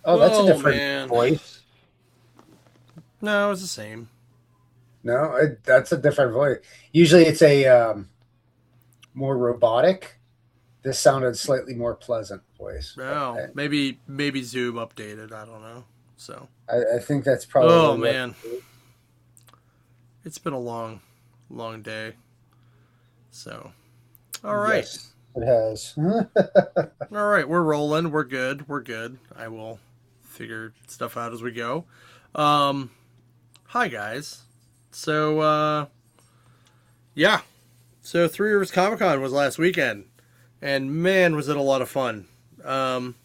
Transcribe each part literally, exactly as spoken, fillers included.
Oh, that's a Oh different man. voice. No, it's the same. No, it, that's a different voice. Usually it's a um, more robotic. This sounded slightly more pleasant voice, but Oh, I, maybe maybe Zoom updated. I don't know. So. I, I think that's Oh probably what man, it is. it's been a long, long day. So. All right. Yes, it has. All right. We're rolling. We're good. We're good. I will figure stuff out as we go. Um. Hi guys. So. uh Yeah. So Three Rivers Comic Con was last weekend, and man, was it a lot of fun. Um.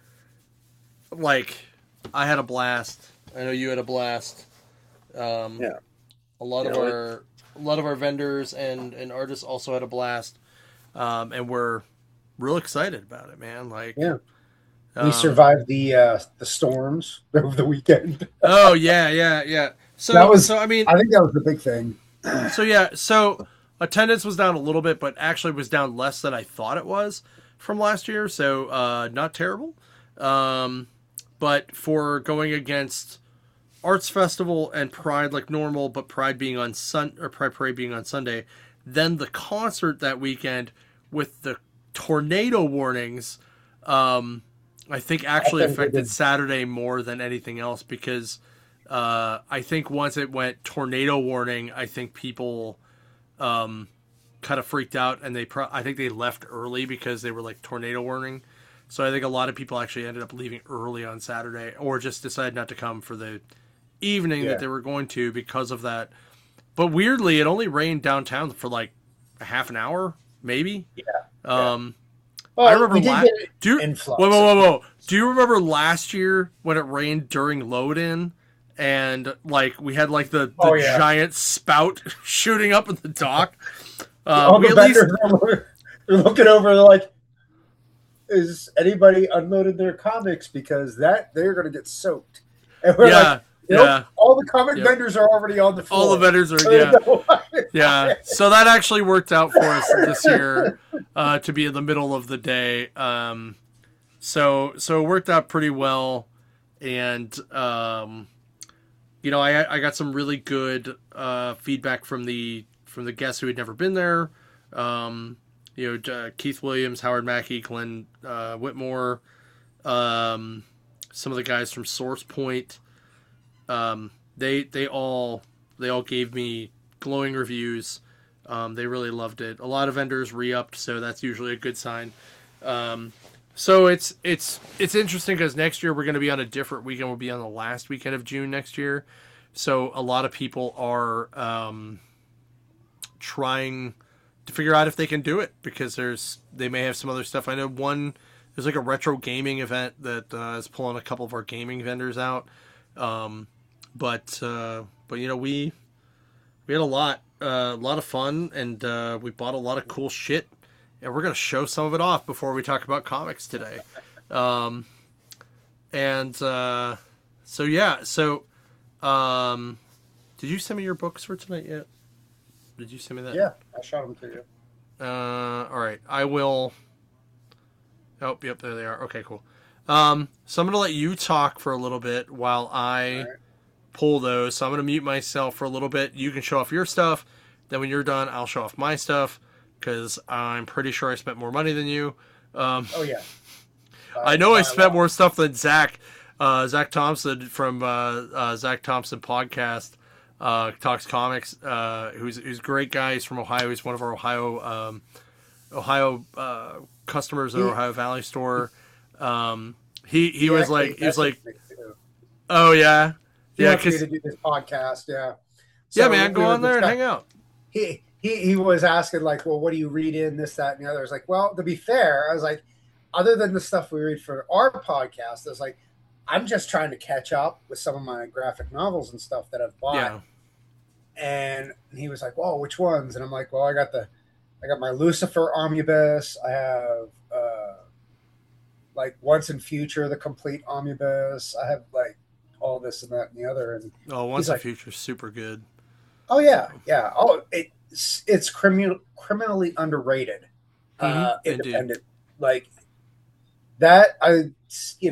Like, I had a blast. I know you had a blast. Um, Yeah. a lot You of know, it, our a lot of our vendors and, and artists also had a blast, um, and we're real excited about it, man. Like, yeah. We um, survived the uh, the storms over the weekend. oh yeah, yeah, yeah. That So was, so I mean, I think, that was the big thing. so yeah, so attendance was down a little bit, but actually was down less than I thought it was from last year. So uh, not terrible, um, but for going against Arts Festival and Pride like normal, but Pride being on Sun or Pride Parade being on Sunday. Then the concert that weekend with the tornado warnings, um, I think I actually think they affected did. Saturday more than anything else because uh, I think once it went tornado warning, I think people um, kind of freaked out and they pro- I think they left early because they were like tornado warning. So I think a lot of people actually ended up leaving early on Saturday or just decided not to come for the evening that Yeah. they were going to because of that. But weirdly, it only rained downtown for like a half an hour, maybe. Yeah. Yeah. Um, I Well, remember we did la- get an do you, whoa influx whoa of whoa people. whoa. Do you remember last year when it rained during load in and like we had like the the Oh, yeah. giant spout shooting up in the dock? Uh, All we the at least vendors are looking, they're looking over, they're like, is anybody unloaded their comics? Because that they're going to get soaked. And we're like, yeah nope, yeah all the comic yep. vendors are already on the All the floor. vendors are So they yeah. know why to buy Yeah, so that actually worked out for us this year uh, to be in the middle of the day. Um, so so it worked out pretty well, and um, you know I I got some really good uh, feedback from the from the guests who had never been there. Um, you know uh, Keith Williams, Howard Mackey, Glenn uh, Whitmore, um, some of the guys from Source Point. Um, they they all they all gave me glowing reviews. Um, they really loved it. A lot of vendors re-upped, so that's usually a good sign. Um, so it's it's it's interesting because next year we're going to be on a different weekend. We'll be on the last weekend of June next year. So a lot of people are um, trying to figure out if they can do it because there's they may have some other stuff. I know one there's like a retro gaming event that uh, is pulling a couple of our gaming vendors out. Um, but uh, but you know we we had a lot uh, a lot of fun and uh, we bought a lot of cool shit and we're gonna show some of it off before we talk about comics today. Um, and uh, so yeah, so um, did you send me your books for tonight yet? Did you send me that? Yeah, I shot them to you. Uh, all right, I will. Oh, yep, there they are. Okay, cool. Um, so I'm gonna let you talk for a little bit while I All right. pull those. So I'm going to mute myself for a little bit. You can show off your stuff. Then when you're done, I'll show off my stuff because I'm pretty sure I spent more money than you. Um, Oh, yeah. I By, know I by a spent lot. more stuff than Zach. Uh, Zach Thompson from uh, uh, Zach Thompson podcast uh, talks comics. Uh, who's who's a great guy. He's from Ohio. He's one of our Ohio um, Ohio uh, customers at He, our Ohio Valley store. Um, he he he was actually like he was like, messaged me, too. oh yeah, He yeah, wants me because to do this podcast, yeah. yeah, So man, we go were on there and discussing. hang out. He, he, he was asking, like, well, what do you read in this, that, and the other? I was like, well, to be fair, I was like, other than the stuff we read for our podcast, I was like, I'm just trying to catch up with some of my graphic novels and stuff that I've bought. Yeah. And he was like, "Well, which ones?" And I'm like, "Well, I got the, I got my Lucifer omnibus. I have uh, like Once and Future, the complete omnibus. I have like all this and that and the other." And Oh, he's Once and like, Future's super good. "Oh So. yeah, yeah. Oh, it's it's criminal criminally underrated, Mm-hmm. uh, Indeed. independent like that. I you know."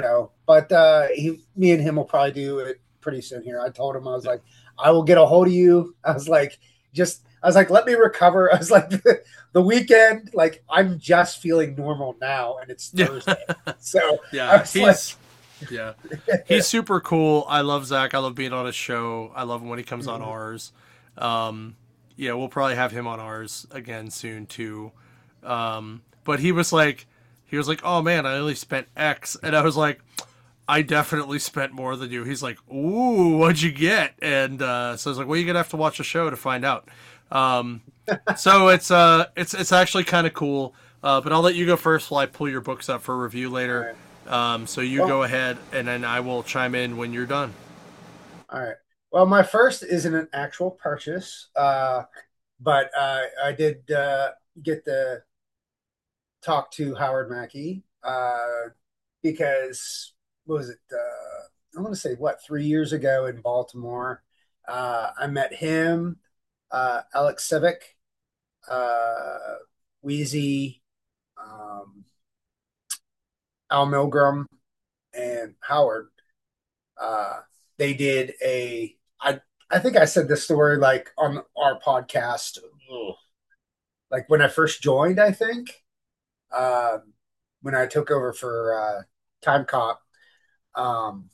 but uh, he, me and him will probably do it pretty soon here. I told him I was Yeah. like, I will get a hold of you. I was like, just I was like, let me recover. I was like, the, the weekend, like I'm just feeling normal now, and it's Yeah. Thursday, so I Yeah. was like, He's yeah. He's super cool. I love Zach. I love being on his show. I love him when he comes on ours. Um, yeah, we'll probably have him on ours again soon too. Um, but he was like, he was like, oh man, I only spent X, and I was like, I definitely spent more than you. He's like, ooh, what'd you get? And uh, so I was like, well, you're gonna have to watch the show to find out. Um, so it's uh, it's it's actually kind of cool. Uh, but I'll let you go first while I pull your books up for review all later. right, Um, so you well, go ahead, and then I will chime in when you're done. all right. Well, my first isn't an actual purchase, uh, but uh, I did uh, get to talk to Howard Mackey uh, because what was it? Uh, I want to say what three years ago in Baltimore. Uh, I met him, uh, Alex Civic, uh, Wheezy, um, Al Milgram, and Howard. Uh, they did a. I I think I said this story like on our podcast, ugh, like when I first joined. I think um, when I took over for uh, Time Cop, um,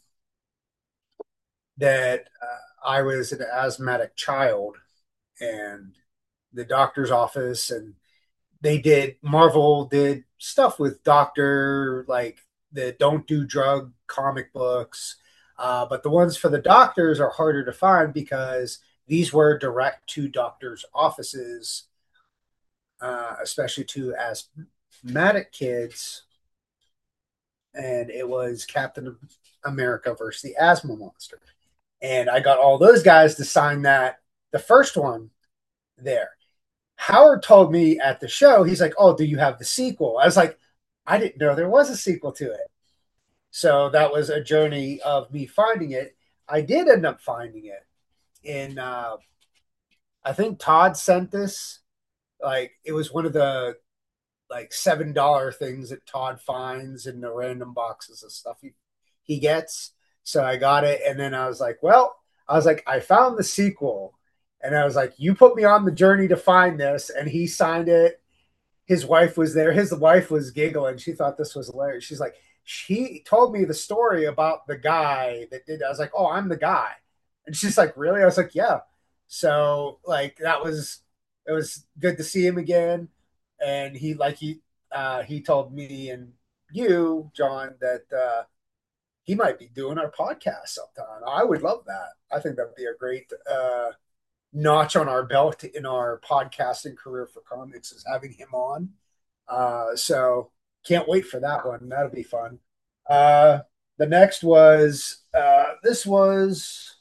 that uh, I was an asthmatic child, and the doctor's office, and they did Marvel did stuff with Doctor like the Don't Do Drug comic books, uh, but the ones for the doctors are harder to find because these were direct to doctors' offices, uh, especially to asthmatic kids, and it was Captain America versus the Asthma Monster, and I got all those guys to sign that the first one there. Howard told me at the show, he's like, "Oh, do you have the sequel?" I was like, "I didn't know there was a sequel to it." So that was a journey of me finding it. I did end up finding it in. Uh, I think Todd sent this. Like it was one of the like seven dollar things that Todd finds in the random boxes of stuff he he gets. So I got it, and then I was like, "Well," I was like, "I found the sequel." And I was like, "You put me on the journey to find this," and he signed it. His wife was there. His wife was giggling. She thought this was hilarious. She's like, she told me the story about the guy that did. I was like, "Oh, I'm the guy," and she's like, "Really?" I was like, "Yeah." So like that was it was good to see him again, and he like he uh, he told me and you, John, that uh, he might be doing our podcast sometime. I would love that. I think that would be a great uh, notch on our belt in our podcasting career for comics is having him on. Uh, so can't wait for that one. That'll be fun. Uh, the next was uh, this was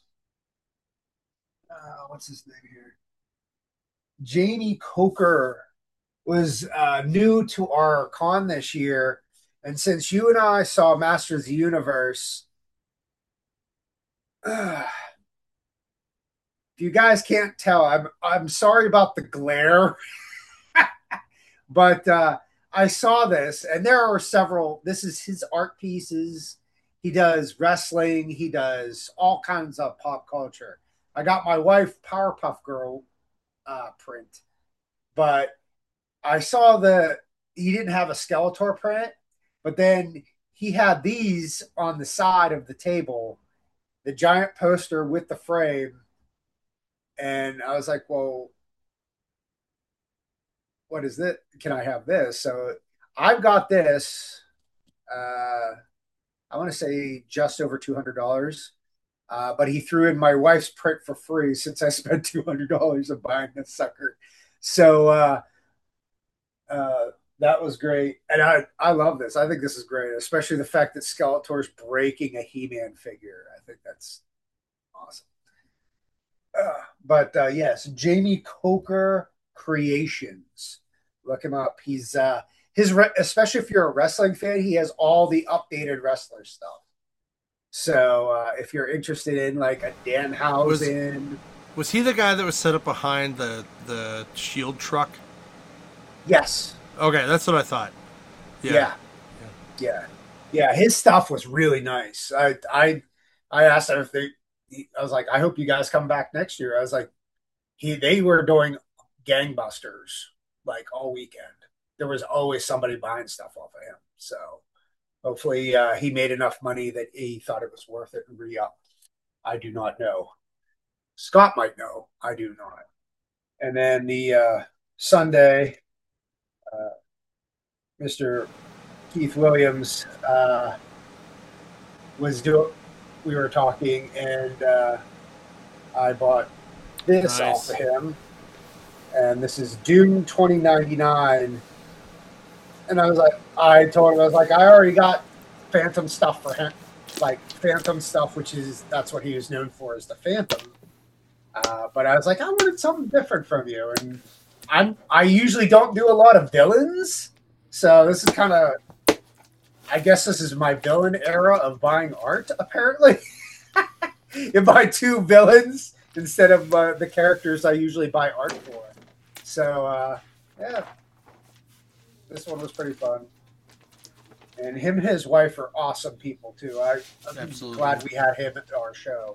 uh, what's his name here? Jamie Coker was uh, new to our con this year, and since you and I saw Masters of the Universe, uh, if you guys can't tell, I'm I'm sorry about the glare. But uh, I saw this, and there are several. This is his art pieces. He does wrestling. He does all kinds of pop culture. I got my wife Powerpuff Girl uh, print, but I saw the he didn't have a Skeletor print, but then he had these on the side of the table, the giant poster with the frame, and I was like, well, what is this? Can I have this? So I've got this. Uh, I want to say just over two hundred dollars. Uh, but he threw in my wife's print for free since I spent two hundred dollars on buying this sucker. So uh, uh, that was great, and I I love this. I think this is great, especially the fact that Skeletor's breaking a He-Man figure. I think that's awesome. Uh, but uh, yes, Jamie Coker Creations. Look him up. He's uh, his re- especially if you're a wrestling fan, he has all the updated wrestler stuff. So uh, if you're interested in like a Was Danhausen, was he the guy that was set up behind the the shield truck? yes, Okay, that's what I thought. Yeah. yeah, yeah. Yeah, his stuff was really nice. I I I asked him if they. I was like, I hope you guys come back next year. I was like, he they were doing gangbusters like all weekend. There was always somebody buying stuff off of him. So hopefully uh, he made enough money that he thought it was worth it and re-up. I do not know. Scott might know. I do not. And then the uh, Sunday, uh, mister Keith Williams uh, was doing. We were talking, and uh, I bought this off Nice. of him, and this is Dune twenty ninety-nine. And I was like, I told him, I was like, I already got Phantom stuff for him, like Phantom stuff, which is that's what he was known for, is the Phantom. Uh, but I was like, I wanted something different from you, and I'm I usually don't do a lot of villains, so this is kind of, I guess this is my villain era of buying art. Apparently, you buy two villains instead of uh, the characters I usually buy art for. So uh, yeah, this one was pretty fun. And him and his wife are awesome people too. I, I'm Absolutely. glad we had him at our show.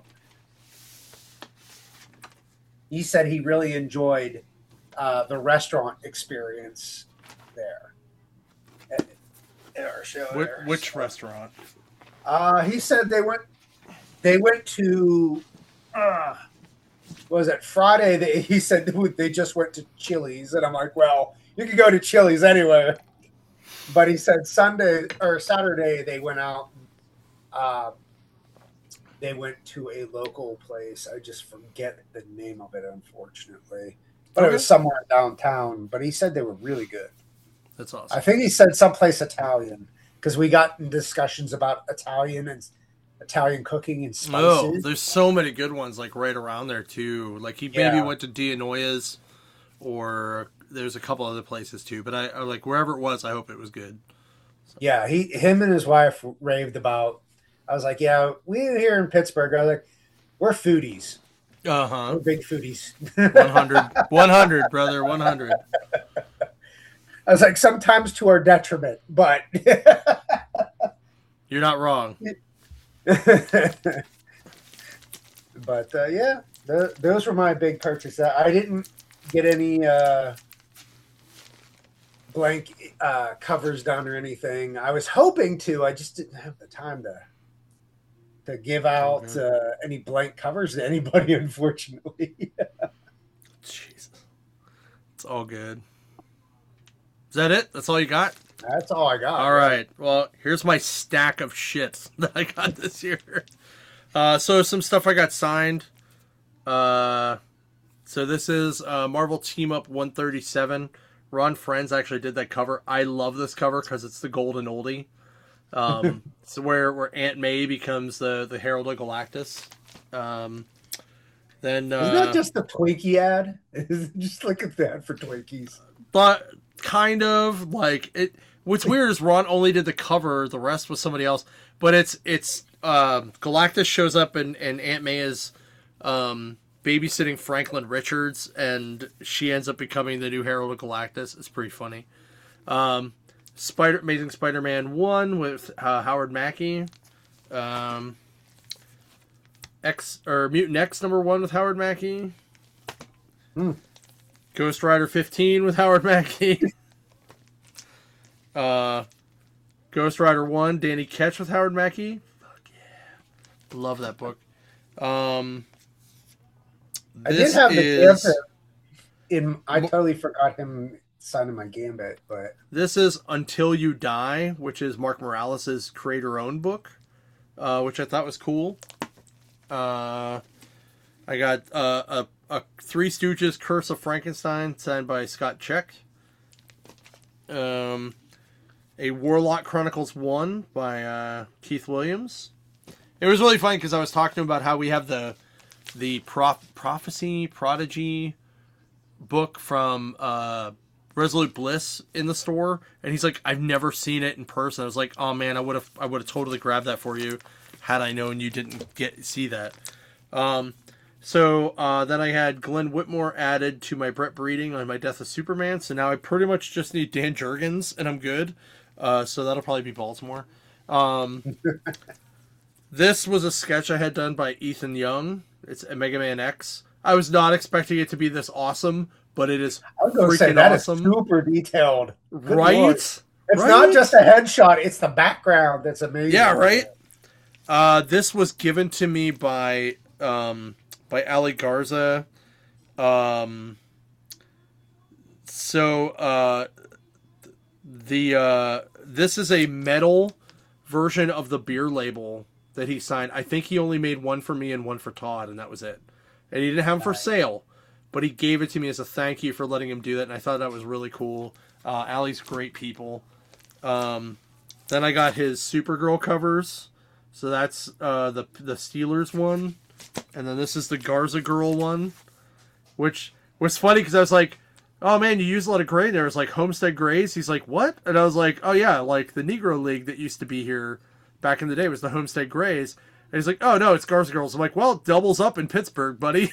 He said he really enjoyed uh, the restaurant experience there at, at our show. Which, there. which So, restaurant? uh, he said they went they went to uh, what was it Friday? They, he said they just went to Chili's, and I'm like, well, you could go to Chili's anyway. But he said Sunday or Saturday they went out. Uh, they went to a local place. I just forget the name of it, unfortunately. But it Okay. was somewhere downtown. But he said they were really good. That's I awesome. think he said someplace Italian because we got in discussions about Italian and Italian cooking and Oh, spices. there's so many good ones like right around there too. Like he maybe Yeah. went to Dianoia's, or there's a couple other places too. But I, I like wherever it was, I hope it was good. Yeah, he, him and his wife raved about. I was like, yeah, we here in Pittsburgh. I was like, we're foodies. Uh huh. We're big foodies. one hundred. one hundred, brother. one hundred. I was like, sometimes to our detriment, but You're not wrong. but uh, yeah, the, those were my big purchases. I didn't get any uh, blank uh, covers done or anything. I was hoping to. I just didn't have the time to to give out Okay. uh, any blank covers to anybody, unfortunately. Jesus. It's all good. Is that it? That's all you got? That's all I got. All right. Well, here's my stack of shit that I got this year. Uh, so some stuff I got signed. Uh, so this is uh, Marvel Team Up one thirty-seven. Ron Friends actually did that cover. I love this cover because it's the golden oldie. Um, it's where where Aunt May becomes the the Herald of Galactus. Um, then uh, Isn't that just the Twinkie ad? Just look at that for Twinkies. but kind of like it. What's weird is Ron only did the cover; the rest was somebody else. But it's it's um, Galactus shows up and and Aunt May is um, babysitting Franklin Richards, and she ends up becoming the new Herald of Galactus. It's pretty funny. Um, Spider Amazing Spider-Man one with uh, Howard Mackie. Um, X or Mutant X number one with Howard Mackie. Hmm. Ghost Rider fifteen with Howard Mackie. uh, Ghost Rider one, Danny Ketch with Howard Mackie. Fuck yeah, love that book. Um, I did this have the is Gambit in. I totally forgot him signing my Gambit, but this is Until You Die, which is Mark Morales' creator-owned book, uh, which I thought was cool. Uh, I got uh, a, a Three Stooges Curse of Frankenstein signed by Scott Check. Um, a Warlock Chronicles one by uh, Keith Williams. It was really funny because I was talking about how we have the the prof- prophecy prodigy book from uh, Resolute Bliss in the store, and he's like, "I've never seen it in person." I was like, "Oh man, I would have I would have totally grabbed that for you had I known you didn't get see that." Um, so uh, then I had Glenn Whitmore added to my Brett Breeding on my Death of Superman. So now I pretty much just need Dan Jurgens, and I'm good. Uh, so that'll probably be Baltimore. Um, this was a sketch I had done by Ethan Young. It's a Mega Man X. I was not expecting it to be this awesome, but it is I was going to say freaking that awesome. is super detailed. Good Right? Lord. It's right? not just a headshot; it's the background that's amazing. Yeah, right. Uh, this was given to me by um, by Ali Garza. Um, so uh, the uh, this is a metal version of the beer label that he signed. I think he only made one for me and one for Todd, and that was it. And he didn't have them for sale, but he gave it to me as a thank you for letting him do that, and I thought that was really cool. Uh, Ali's great people. Um, then I got his Supergirl covers. So that's uh, the the Steelers one. And then this is the Garza Girl one, which was funny because I was like, oh man, you use a lot of gray there. It's like Homestead Grays. He's like, what? And I was like, oh yeah, like the Negro League that used to be here back in the day was the Homestead Grays. And he's like, oh no, it's Garza Girls. I'm like, well, it doubles up in Pittsburgh, buddy.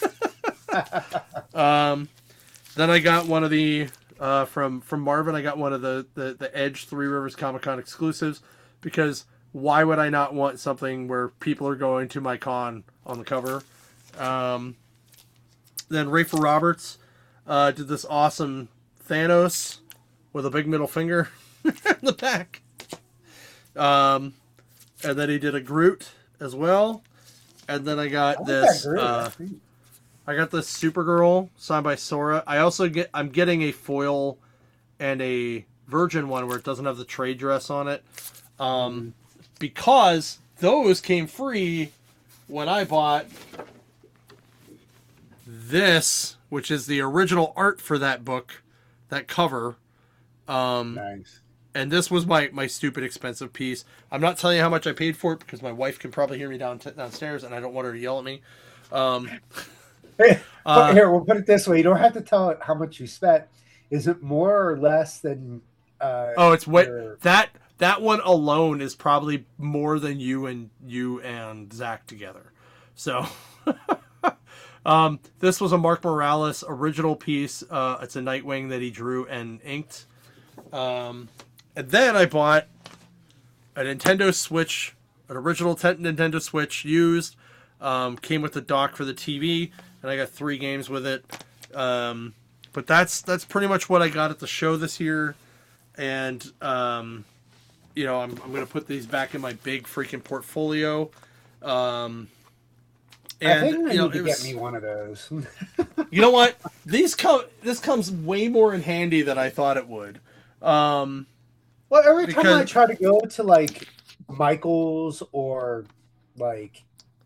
um, then I got one of the, uh, from, from Marvin, I got one of the, the, the Edge Three Rivers Comic Con exclusives because why would I not want something where people are going to my con on the cover? Um, then Rafer Roberts uh, did this awesome Thanos with a big middle finger in the back. Um, and then he did a Groot as well. And then I got I this. Uh, I got this Supergirl signed by Sora. I also get. I'm getting a foil and a Virgin one where it doesn't have the trade dress on it, um, because those came free when I bought this, which is the original art for that book, that cover. Um, nice. And this was my, my stupid expensive piece. I'm not telling you how much I paid for it because my wife can probably hear me down t- downstairs, and I don't want her to yell at me. Um, hey, uh, here, we'll put it this way: you don't have to tell it how much you spent. Is it more or less than? Uh, oh, it's what your... that that one alone is probably more than you and you and Zach together. So, um, this was a Mark Morales original piece. Uh, it's a Nightwing that he drew and inked. Um, and then I bought a Nintendo Switch, an original t- Nintendo Switch used. Um, came with the dock for the T V, and I got three games with it. Um, but that's that's pretty much what I got at the show this year. And um, you know, I'm I'm gonna put these back in my big freaking portfolio. Um, and I think I you know, need to was, get me one of those. You know what? These come. This comes way more in handy than I thought it would. Um, well, every time because, I try to go to like Michael's or like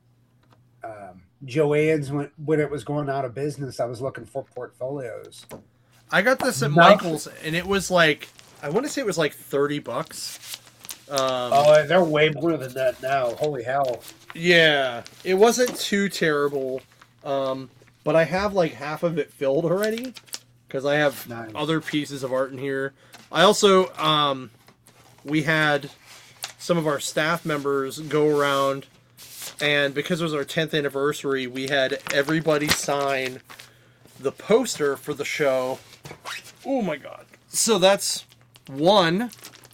um, Joann's when when it was going out of business, I was looking for portfolios. I got this at Not, Michael's, and it was like I want to say it was like thirty bucks. Um, oh, they're way more than that now. Holy hell! Yeah, it wasn't too terrible, um, but I have like half of it filled already because I have nice. other pieces of art in here. I also, um, we had some of our staff members go around, and because it was our tenth anniversary, we had everybody sign the poster for the show. Oh my god. So that's one,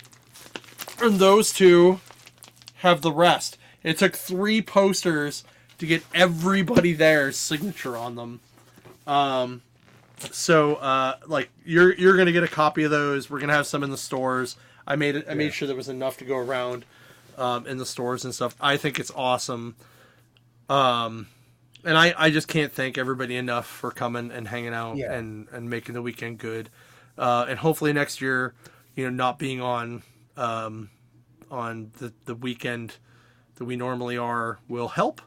and those two have the rest. It took three posters to get everybody there's signature on them. Um, so, uh, like you're you're gonna get a copy of those. We're gonna have some in the stores. I made it. I made sure there was enough to go around um, in the stores and stuff. I think it's awesome. Um, and I, I just can't thank everybody enough for coming and hanging out yeah. and, and making the weekend good. Uh, and hopefully next year, you know, not being on um, on the the weekend that we normally are will help.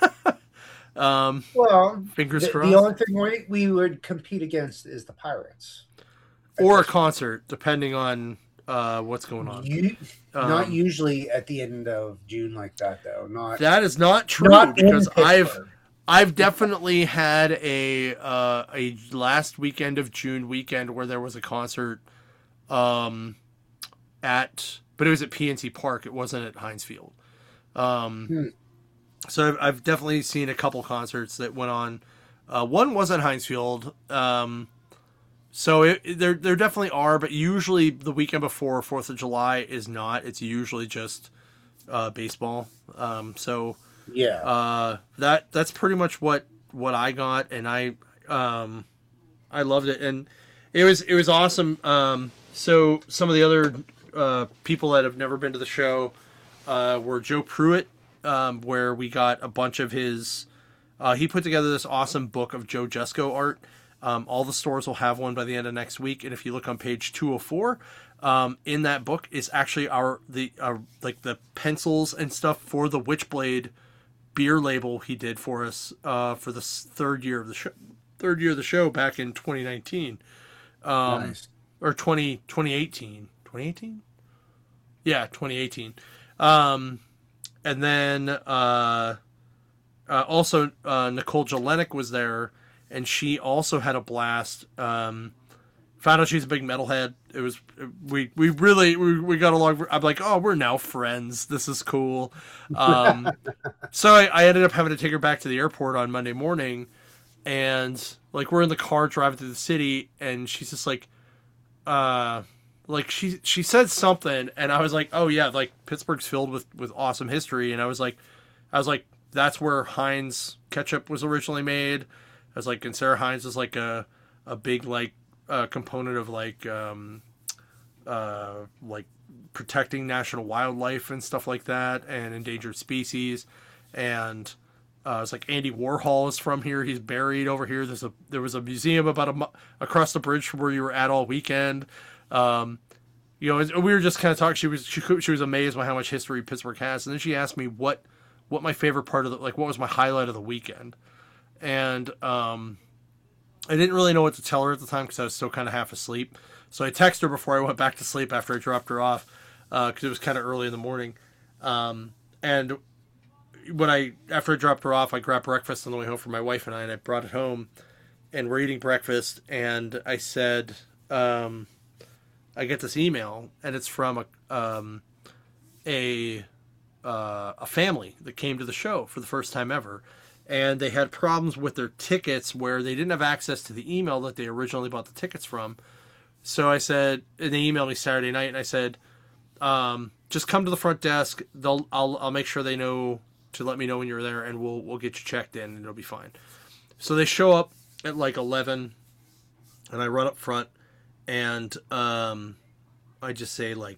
um, well, fingers the, crossed. The only thing we, we would compete against is the Pirates. Or a concert, depending on uh, what's going on. You, um, not usually at the end of June like that, though. Not That is not true, not because I've I've definitely had a uh, a last weekend of June weekend where there was a concert um, at, but it was at P N C Park. It wasn't at Heinz Field. Um, hmm. So I've, I've definitely seen a couple concerts that went on. Uh, one was at Heinz Field. Um, So it, it- there there definitely are, but usually the weekend before Fourth of July is not. It's usually just uh, baseball. Um, so Yeah. uh, that that's pretty much what what I got, and I um, I loved it, and it was it was awesome. Um, so some of the other uh, people that have never been to the show uh, were Joe Pruitt, um, where we got a bunch of his. Uh, he put together this awesome book of Joe Jusko art. Um, all the stores will have one by the end of next week, and if you look on page two oh four, um, in that book is actually our the uh, like the pencils and stuff for the Witchblade beer label he did for us uh, for the third year of the show, third year of the show back in twenty nineteen, um, Nice. or twenty, twenty eighteen, twenty eighteen, yeah, twenty eighteen, um, and then uh, uh, also uh, Nicole Jelinek was there, and she also had a blast. Um, found out she's a big metalhead. It was we we really we, we got along. I'm like, oh, we're now friends. This is cool. Um, so I, I ended up having to take her back to the airport on Monday morning, and like we're in the car driving through the city, and she's just like, uh, like she she said something, and I was like, oh yeah, like Pittsburgh's filled with with awesome history, and I was like, I was like, that's where Heinz ketchup was originally made. I was like, and Sarah Heinz is like a a big like uh, component of like um uh like protecting national wildlife and stuff like that and endangered species, and uh, it's like Andy Warhol is from here. He's buried over here. There's a there was a museum about a mu- across the bridge from where you were at all weekend. Um, you know, we were just kind of talking. She was she she was amazed by how much history Pittsburgh has, and then she asked me what what my favorite part of the like what was my highlight of the weekend, and um, I didn't really know what to tell her at the time because I was still kind of half asleep. So I texted her before I went back to sleep after I dropped her off because uh, it was kind of early in the morning, um, and when I after I dropped her off, I grabbed breakfast on the way home for my wife and I, and I brought it home, and we're eating breakfast, and I said, um, I get this email, and it's from a um, a uh, a family that came to the show for the first time ever, and they had problems with their tickets where they didn't have access to the email that they originally bought the tickets from. So I said, and they emailed me Saturday night, and I said, um, just come to the front desk. They'll I'll I'll make sure they know to let me know when you're there, and we'll we'll get you checked in, and it'll be fine. So they show up at like eleven, and I run up front, and um, I just say like,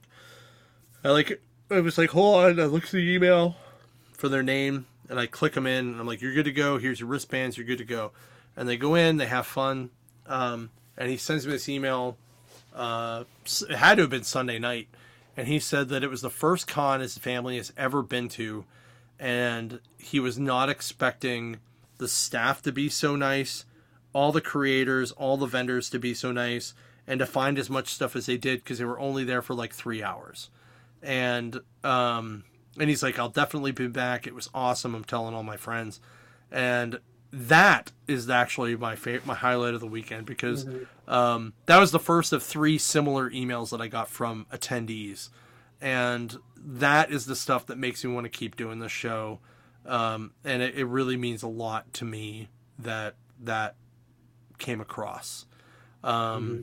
I like I was like, hold on, I look at the email for their name, and I click them in, and I'm like, you're good to go. Here's your wristbands. You're good to go. And they go in, they have fun, um, and he sends me this email. Uh, it had to have been Sunday night, and he said that it was the first con his family has ever been to. And he was not expecting the staff to be so nice, all the creators, all the vendors to be so nice, and to find as much stuff as they did because they were only there for like three hours. And um, and he's like, I'll definitely be back. It was awesome. I'm telling all my friends. And that is actually my favorite, my highlight of the weekend because mm-hmm. um, that was the first of three similar emails that I got from attendees. And that is the stuff that makes me want to keep doing this show. Um, and it, it really means a lot to me that that came across. Um, mm-hmm.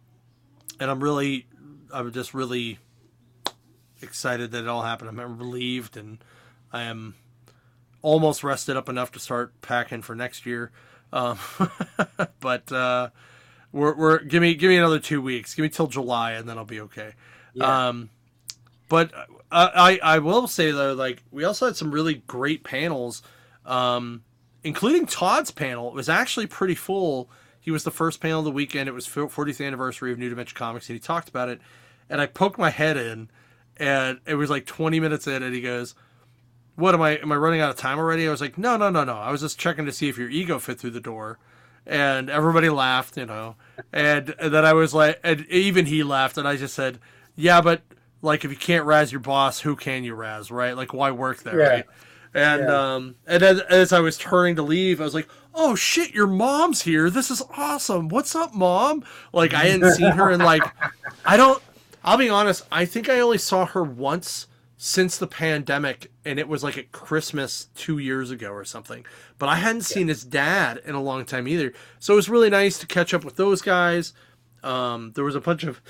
And I'm really, I'm just really excited that it all happened. I'm relieved, and I am almost rested up enough to start packing for next year. Um, but uh, we're, we're give me give me another two weeks. Give me till July, and then I'll be okay. Yeah. Um, But I, I will say, though, like, we also had some really great panels, um, including Todd's panel. It was actually pretty full. He was the first panel of the weekend. It was fortieth anniversary of New Dimension Comics, and he talked about it. And I poked my head in, and it was like twenty minutes in, and he goes, what, am I am I running out of time already? I was like, no, no, no, no. I was just checking to see if your ego fit through the door. And everybody laughed, you know. And, and then I was like, and even he laughed, and I just said, yeah, but... like, if you can't razz your boss, who can you razz, right? Like, why work there, yeah. right? And yeah. um, and as, as I was turning to leave, I was like, oh, shit, your mom's here. This is awesome. What's up, Mom? Like, I hadn't seen her in, like, I don't, I'll be honest, I think I only saw her once since the pandemic, and it was, like, at Christmas two years ago or something. But I hadn't seen yeah. his dad in a long time either. So it was really nice to catch up with those guys. Um, there was a bunch of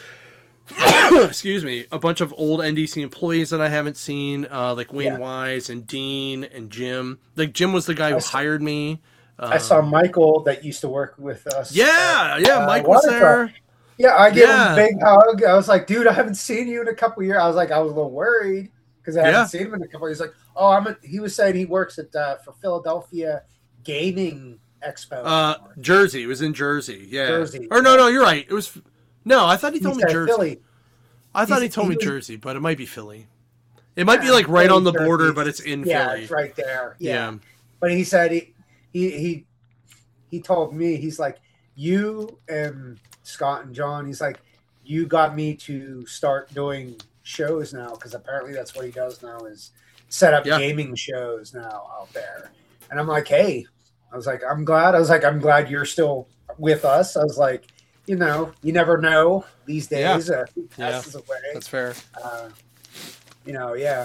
excuse me, a bunch of old N D C employees that I haven't seen, uh, like Wayne Yeah. Wise and Dean and Jim. Like Jim was the guy who I saw- hired me. Um, I saw Michael that used to work with us. Yeah, at, yeah, uh, Mike was Waterfront. there. Yeah, I gave Yeah. him a big hug. I was like, dude, I haven't seen you in a couple years. I was like, I was a little worried because I Yeah. haven't seen him in a couple years. He's like, oh, I'm. A, he was saying he works at uh, for Philadelphia Gaming Expo. Uh, Jersey. It was in Jersey. Yeah. Jersey. Or no, no, you're right. It was. No, I thought he he told me said Jersey. Philly. I thought He he told he me was- Jersey, but it might be Philly. It might be Yeah, like right Philly, on the Jersey. border, but it's in Yeah, Philly. it's right there. Yeah. Yeah. But he said he he he he told me, he's like, you and Scott and John, he's like, you got me to start doing shows now, because apparently that's what he does now, is set up Yeah. gaming shows now out there. And I'm like, hey, I was like, I'm glad. I was like, I'm glad you're still with us. I was like, you know, you never know these Yeah. days. Uh, who Yeah. passes away. That's fair. Uh, you know, yeah.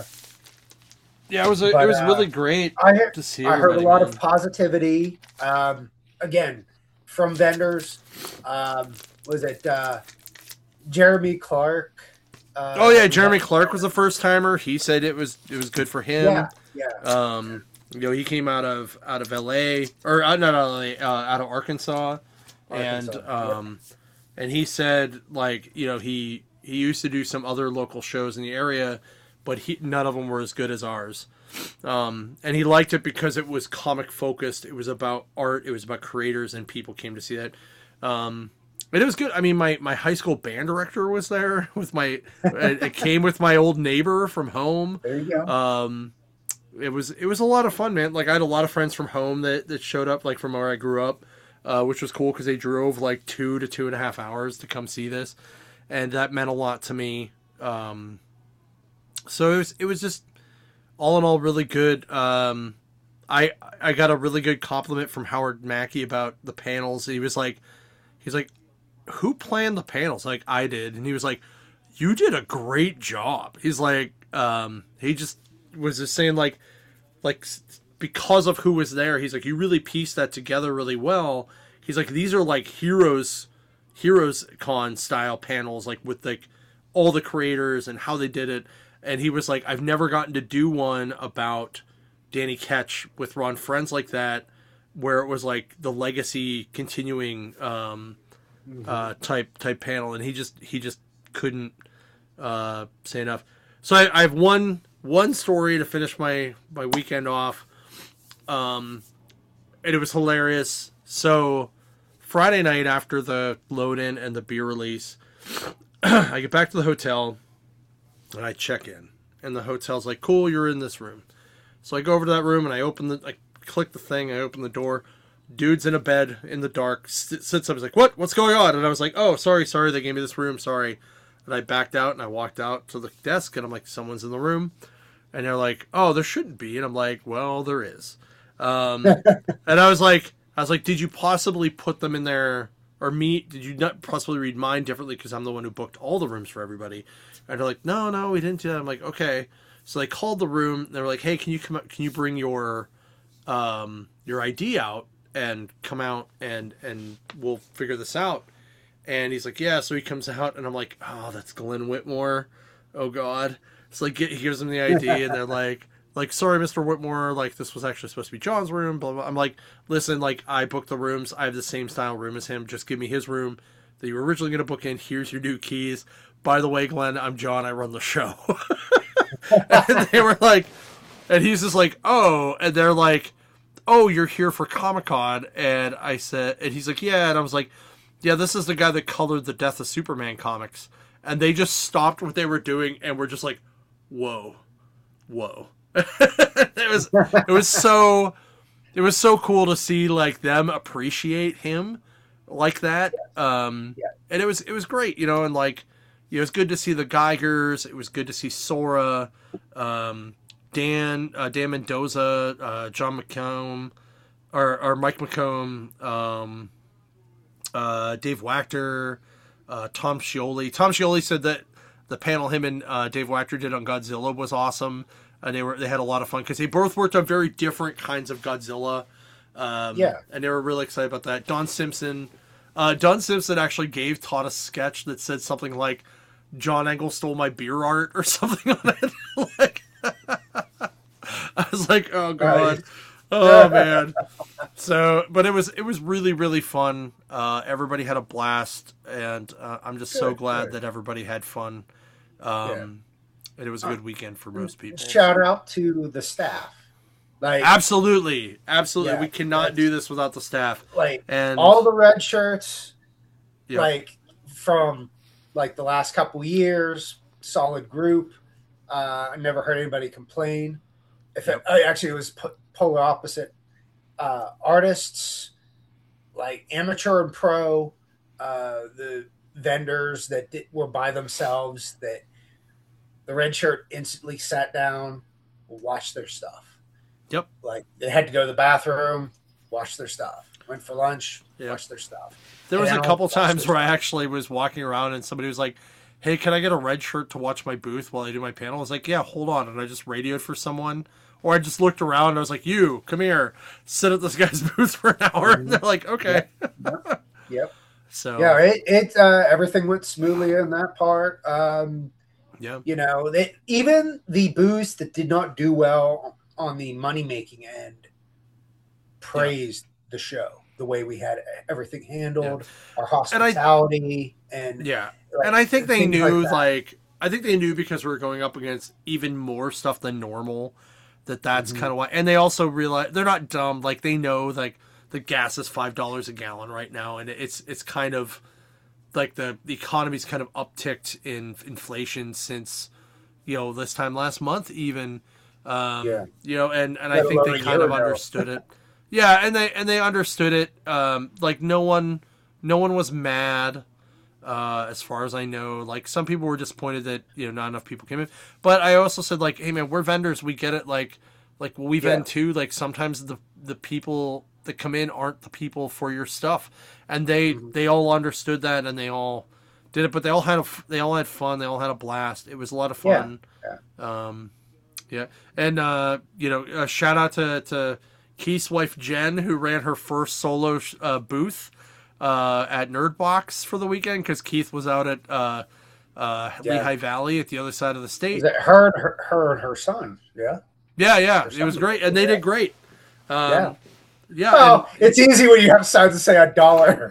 Yeah, it was. A, But, it was uh, really great I heard, to see. I heard a everybody, lot man. of positivity. Um, again, from vendors. Um, was it uh, Jeremy Clark? Uh, Oh yeah, Jeremy Clark was a first timer. He said it was it was good for him. Yeah, yeah. Um, you know, he came out of out of L A or uh, not L A, uh, out of Arkansas, and Arkansas, um, and he said like you know he he used to do some other local shows in the area, but he none of them were as good as ours. Um, and he liked it because it was comic focused. It was about art. It was about creators, and people came to see that. Um, and it was good. I mean, my, my high school band director was there with my. it, it came with my old neighbor from home. There you go. Um, it was it was a lot of fun, man. Like I had a lot of friends from home that, that showed up, like from where I grew up, uh, which was cool because they drove like two to two and a half hours to come see this, and that meant a lot to me. Um, so it was it was just all in all really good. Um, I I got a really good compliment from Howard Mackey about the panels. He was like, he's like, who planned the panels? Like I did, and he was like, you did a great job. He's like, um, he just was just saying like, like because of who was there, he's like, you really pieced that together really well. He's like, these are like heroes, heroes con style panels, like with like all the creators and how they did it. And he was like, I've never gotten to do one about Danny Ketch with Ron Friends like that, where it was like the legacy continuing um, Mm-hmm. uh, type type panel, and he just he just couldn't uh, say enough. So I, I have one one story to finish my my weekend off, um, and it was hilarious. So Friday night after the load in and the beer release, I get back to the hotel. And I check in, and the hotel's like, cool, you're in this room. So I go over to that room, and I open the, I click the thing, I open the door. Dude's in a bed in the dark, sits up, he's like, what? What's going on? And I was like, oh, sorry, sorry, they gave me this room, sorry. And I backed out, and I walked out to the desk, and I'm like, someone's in the room. And they're like, oh, there shouldn't be. And I'm like, well, there is. Um, and I was like, I was like, did you possibly put them in there, or me, did you not possibly read mine differently because I'm the one who booked all the rooms for everybody? And they're like, no, no, we didn't do that. I'm like, okay. So they called the room. They were like, hey, can you come? Can you bring your um, your I D out and come out and and we'll figure this out? And he's like, yeah. So he comes out, and I'm like, oh, that's Glenn Whitmore. Oh God. So like, he gives them the I D, and they're like, like, sorry, Mister Whitmore, like this was actually supposed to be John's room. Blah blah. I'm like, listen, like I booked the rooms. I have the same style room as him. Just give me his room that you were originally going to book in. Here's your new keys. By the way, Glenn, I'm John. I run the show. And they were like, and he's just like, oh, and they're like, oh, you're here for Comic-Con. And I said, and he's like, yeah. And I was like, yeah, this is the guy that colored the Death of Superman comics. And they just stopped what they were doing and were just like, whoa, whoa. it was, it was so, it was so cool to see like them appreciate him like that. Um, Yeah. and it was, it was great, you know, and like, it was good to see the Geigers. It was good to see Sora, um, Dan, uh, Dan Mendoza, uh, John McComb, or, or Mike McComb, um, uh, Dave Wachter, uh, Tom Scioli. Tom Scioli said that the panel him and uh, Dave Wachter did on Godzilla was awesome, and they were they had a lot of fun because they both worked on very different kinds of Godzilla. Um, Yeah. and they were really excited about that. Don Simpson. Uh, Don Simpson actually gave Todd a sketch that said something like, John Engel stole my beer art or something on it. Like, I was like, oh god, oh man. So, but it was it was really really fun. Uh, everybody had a blast, and uh, I'm just good, so glad good. that everybody had fun. Um, yeah. And it was a good weekend for most people. Shout out to the staff. Like absolutely, absolutely, yeah, we cannot do this without the staff. Like and all the red shirts, yep. like from like the last couple years, solid group. Uh, I never heard anybody complain. If yep. it, actually, it was po- polar opposite. Uh, artists, like amateur and pro, uh, the vendors that did, were by themselves. That the red shirt instantly sat down, watched their stuff. Yep. Like they had to go to the bathroom, watch their stuff. Went for lunch, yep. watch their stuff. There was and a couple times where stuff. I actually was walking around and somebody was like, hey, can I get a red shirt to watch my booth while I do my panel? I was like, yeah, hold on. And I just radioed for someone. Or I just looked around and I was like, you, come here. Sit at this guy's booth for an hour. Mm-hmm. And they're like, okay. Yep. yep. So yeah, it, it uh, everything went smoothly in that part. Um, yeah. You know, they, even the booths that did not do well on the money-making end praised yeah. the show, the way we had everything handled, yeah. our hospitality, and, I, and yeah, like, and I think they knew, like, like, I think they knew because we were going up against even more stuff than normal, that that's mm-hmm. kind of why, and they also realize, they're not dumb, like, they know, like, the gas is five dollars a gallon right now, and it's, it's kind of, like, the, the economy's kind of upticked in inflation since, you know, this time last month, even. Um, yeah. You know, and, and I think they kind of understood it. Yeah, and they and they understood it. Um, like no one, no one was mad, uh, as far as I know. Like some people were disappointed that you know not enough people came in. But I also said like, hey man, we're vendors, we get it. Like, like well, we vend yeah. too. Like sometimes the the people that come in aren't the people for your stuff, and they mm-hmm. they all understood that and they all did it. But they all had a, they all had fun. They all had a blast. It was a lot of fun. Yeah. yeah. Um, Yeah, and uh, you know, a shout out to, to Keith's wife Jen, who ran her first solo uh, booth uh, at Nerdbox for the weekend because Keith was out at uh, uh, yeah. Lehigh Valley at the other side of the state. Is that her, and her, her and her son? Yeah, yeah, yeah. It was great, and they yeah. did great. Um, yeah, yeah. Well, and, it's easy when you have signs to say a dollar.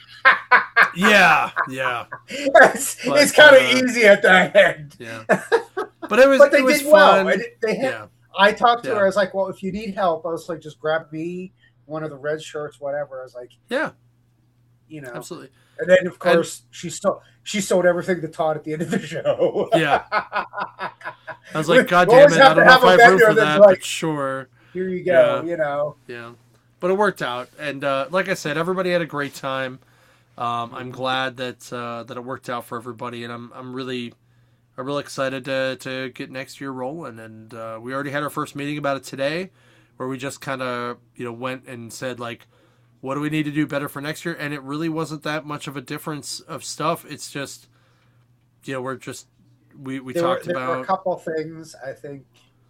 yeah, yeah. It's, it's kind of uh, easy at that end. Yeah. But it was, but they it was did fun. well. They had, yeah. I talked to yeah. her. I was like, "Well, if you need help," I was like, "Just grab me one of the red shirts, whatever." I was like, "Yeah, you know, absolutely." And then, of course, and, she sold she sold everything to Todd at the end of the show. Yeah, I was like, "God damn it! I don't know if I have room for that, like, but sure." Here you go. Yeah. You know. Yeah, but it worked out, and uh, like I said, everybody had a great time. Um, I'm glad that uh, that it worked out for everybody, and I'm I'm really. I'm really excited to, to get next year rolling, and uh, we already had our first meeting about it today, where we just kind of you know went and said like, what do we need to do better for next year? And it really wasn't that much of a difference of stuff. It's just, you know, we're just we we there talked were, there about were a couple things I think.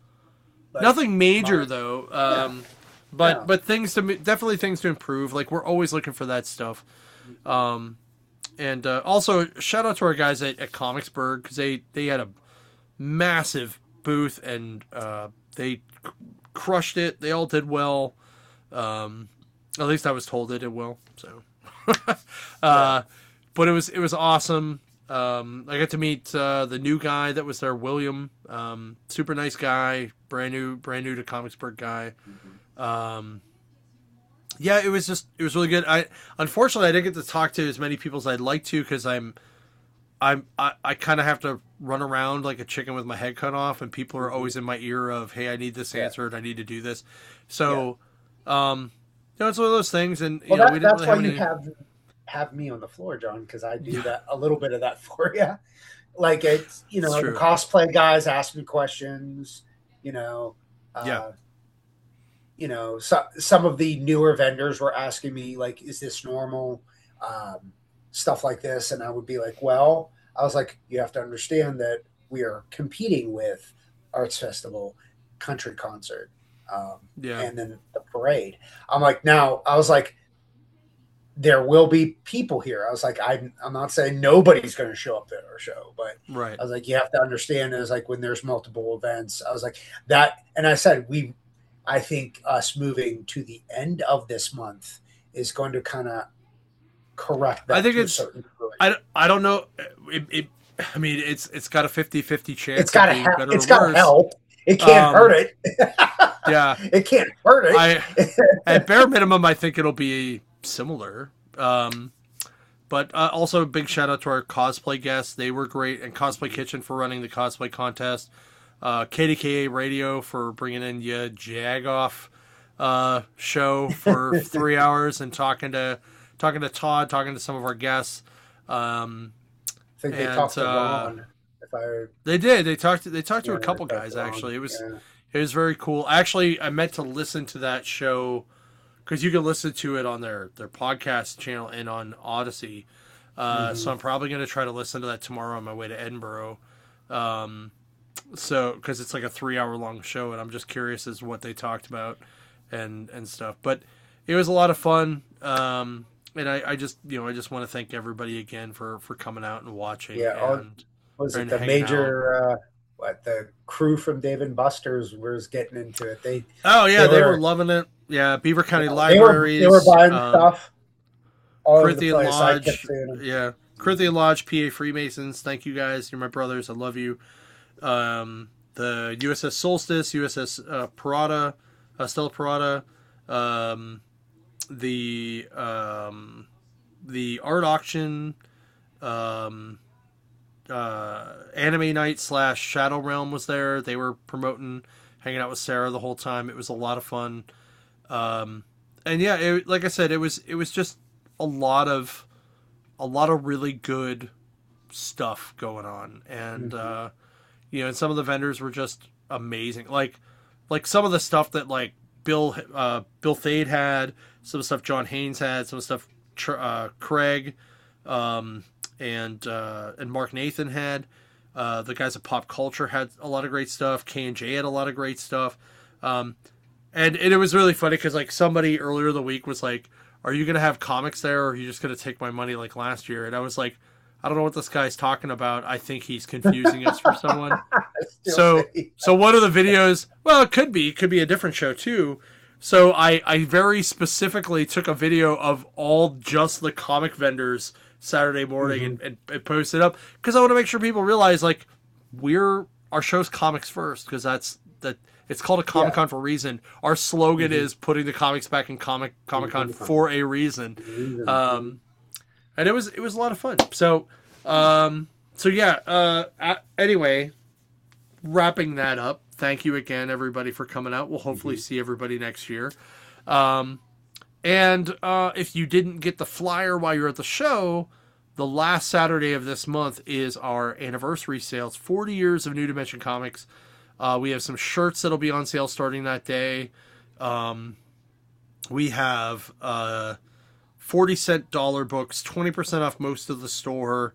Nothing major my, though, um, yeah. but yeah. but things to definitely things to improve. Like we're always looking for that stuff. Um, And uh, also, shout out to our guys at, at Comicsburg because they, they had a massive booth and uh, they c- crushed it. They all did well. Um, at least I was told they did well. So, uh, yeah. But it was it was awesome. Um, I got to meet uh, the new guy that was there, William. Um, super nice guy, brand new brand new to Comicsburg guy. Mm-hmm. Um, Yeah, it was just it was really good. I unfortunately I didn't get to talk to as many people as I'd like to because I'm I'm I, I kind of have to run around like a chicken with my head cut off, and people are always in my ear of, hey, I need this yeah. answered, I need to do this. So, yeah. um, you know, it's one of those things, and you well, know, that, we didn't that's really why have you any... have have me on the floor, John, because I do yeah. that a little bit of that for you. Like it's you know it's the cosplay guys ask me questions, you know. Uh, yeah. You know, so, some of the newer vendors were asking me, like, is this normal? Um, stuff like this. And I would be like, well, I was like, you have to understand that we are competing with Arts Festival, Country Concert, um, yeah. and then the parade. I'm like, now, I was like, there will be people here. I was like, I'm, I'm not saying nobody's going to show up at our show, but Right. I was like, you have to understand is like when there's multiple events, I was like that. And I said, we, I think us moving to the end of this month is going to kind of correct that. I think to it's, a certain degree. I, I don't know. It, it, I mean, it's, it's got a fifty-fifty chance. It's got to help. help. It's got to help. It can't um, hurt it. Yeah. It can't hurt it. I, at bare minimum, I think it'll be similar. Um, but uh, also a big shout out to our cosplay guests. They were great. And Cosplay Kitchen for running the cosplay contest. Uh, K D K A Radio for bringing in the Jagoff uh, show for three hours and talking to talking to Todd, talking to some of our guests. Um, I think they and, talked to Ron. Uh, if I, they did. They talked. To, they talked to yeah, a couple guys actually. It was yeah. it was very cool. Actually, I meant to listen to that show because you can listen to it on their their podcast channel and on Odyssey. Uh, mm-hmm. So I'm probably going to try to listen to that tomorrow on my way to Edinburgh. Um, so because it's like a three hour long show, and I'm just curious as what they talked about and and stuff. But it was a lot of fun. Um, And I, I just, you know, I just want to thank everybody again for, for coming out and watching. Yeah, and, was it the major, uh, what the crew from Dave and Buster's was getting into it? They oh yeah, they, they were, were loving it. Yeah, Beaver County yeah, Libraries. They were, they were buying um, stuff. All Corinthian Lodge, yeah, Corinthian Lodge, P A Freemasons. Thank you guys. You're my brothers. I love you. Um, the U S S Solstice, U S S uh, Parada, uh, Stella Parada. Um, the um, the art auction, um, uh, anime night slash Shadow Realm was there. They were promoting, hanging out with Sarah the whole time. It was a lot of fun, um, and yeah, it, like I said, it was it was just a lot of a lot of really good stuff going on, and mm-hmm. uh, you know, and some of the vendors were just amazing. Like like some of the stuff that like Bill uh, Bill Thade had. Some stuff John Haynes had, some stuff uh, Craig um, and uh, and Mark Nathan had. Uh, the guys at Pop Culture had a lot of great stuff. K and J had a lot of great stuff. Um, and, and it was really funny because like somebody earlier the week was like, are you going to have comics there or are you just going to take my money like last year? And I was like, I don't know what this guy's talking about. I think he's confusing us for someone. So, so one of the videos, well, it could be, it could be a different show too. So I, I very specifically took a video of all just the comic vendors Saturday morning mm-hmm. and, and, and posted up because I want to make sure people realize like we're our show's comics first because that's that it's called a Comic Con yeah. for a reason. Our slogan mm-hmm. is putting the comics back in comic Comic Con mm-hmm. for a reason, mm-hmm. um, and it was it was a lot of fun. So um, so yeah. Uh, anyway, wrapping that up. Thank you again, everybody, for coming out. We'll hopefully mm-hmm. see everybody next year. Um, and uh, if you didn't get the flyer while you're at the show, the last Saturday of this month is our anniversary sale. It's forty years of New Dimension Comics. Uh, we have some shirts that'll be on sale starting that day. Um, we have uh, forty cent dollar books, twenty percent off most of the store.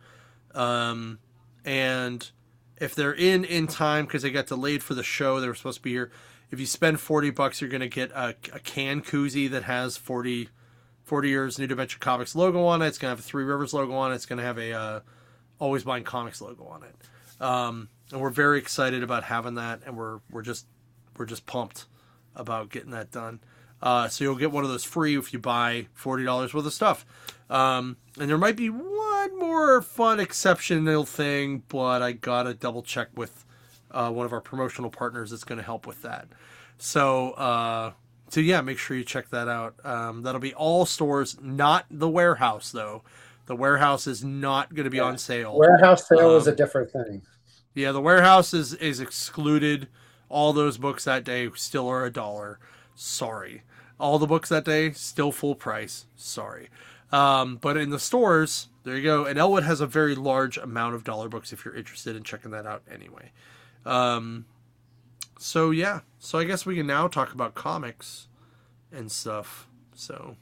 Um, and... If they're in in time because they got delayed for the show, they were supposed to be here. If you spend forty bucks, you're going to get a, a can koozie that has forty, forty years New Dimension Comics logo on it. It's going to have a Three Rivers logo on it. It's going to have a uh, Always Buying Comics logo on it. Um, and we're very excited about having that, and we're we're just we're just pumped about getting that done. Uh, so you'll get one of those free if you buy forty dollars worth of stuff. Um, and there might be one more fun exceptional thing, but I gotta double check with uh, one of our promotional partners that's going to help with that. So, uh, so yeah, make sure you check that out. Um, that'll be all stores, not the warehouse though. The warehouse is not going to be yeah. on sale. Warehouse sale um, is a different thing. Yeah, the warehouse is is excluded. All those books that day still are a dollar. Sorry. All the books that day still full price. Sorry. Um, but in the stores, there you go. And Elwood has a very large amount of dollar books if you're interested in checking that out anyway. Um, so yeah, so I guess we can now talk about comics and stuff. So,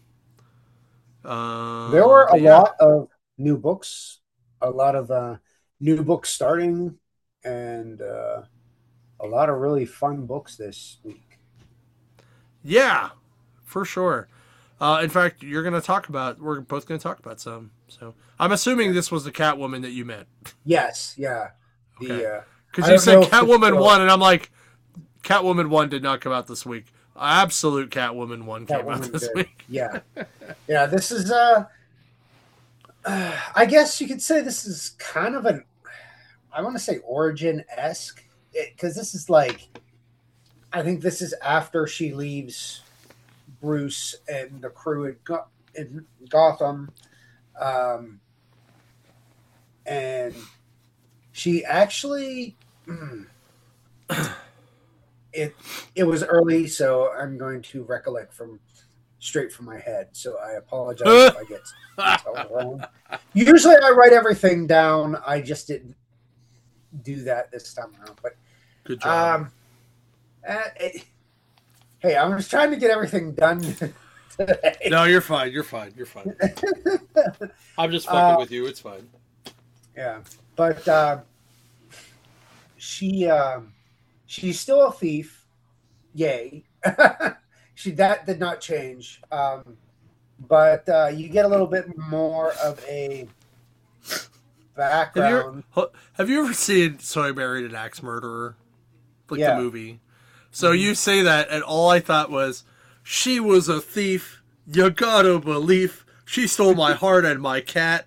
uh, there were a yeah. lot of new books, a lot of, uh, new books starting and, uh, a lot of really fun books this week. Yeah, for sure. Uh, in fact, you're going to talk about. We're both going to talk about some. So I'm assuming this was the Catwoman that you met. Yes, yeah. The Okay, uh, because I you don't said know if it's Catwoman still one, and I'm like, Catwoman one did not come out this week. Absolute Catwoman one came out Catwoman this did. week. Yeah, yeah. This is uh, uh, I guess you could say this is kind of an, I want to say origin esque, because this is like, I think this is after she leaves Bruce and the crew in, Go- in Gotham, um, and she actually. Mm, it it was early, so I'm going to recollect from straight from my head. So I apologize if I get details wrong. Usually I write everything down. I just didn't do that this time around. But Good job. um, uh, it, hey, I was trying to get everything done today. No, you're fine. You're fine. You're fine. I'm just fucking Uh, with you. It's fine. yeah, but uh, she um, she's still a thief. Yay. she that did not change. Um, but uh, you get a little bit more of a background. Have you, have you ever seen So I Married an Axe Murderer? Like Yeah. the movie. So mm-hmm. you say that, and all I thought was, she was a thief. You gotta believe. She stole my heart and my cat.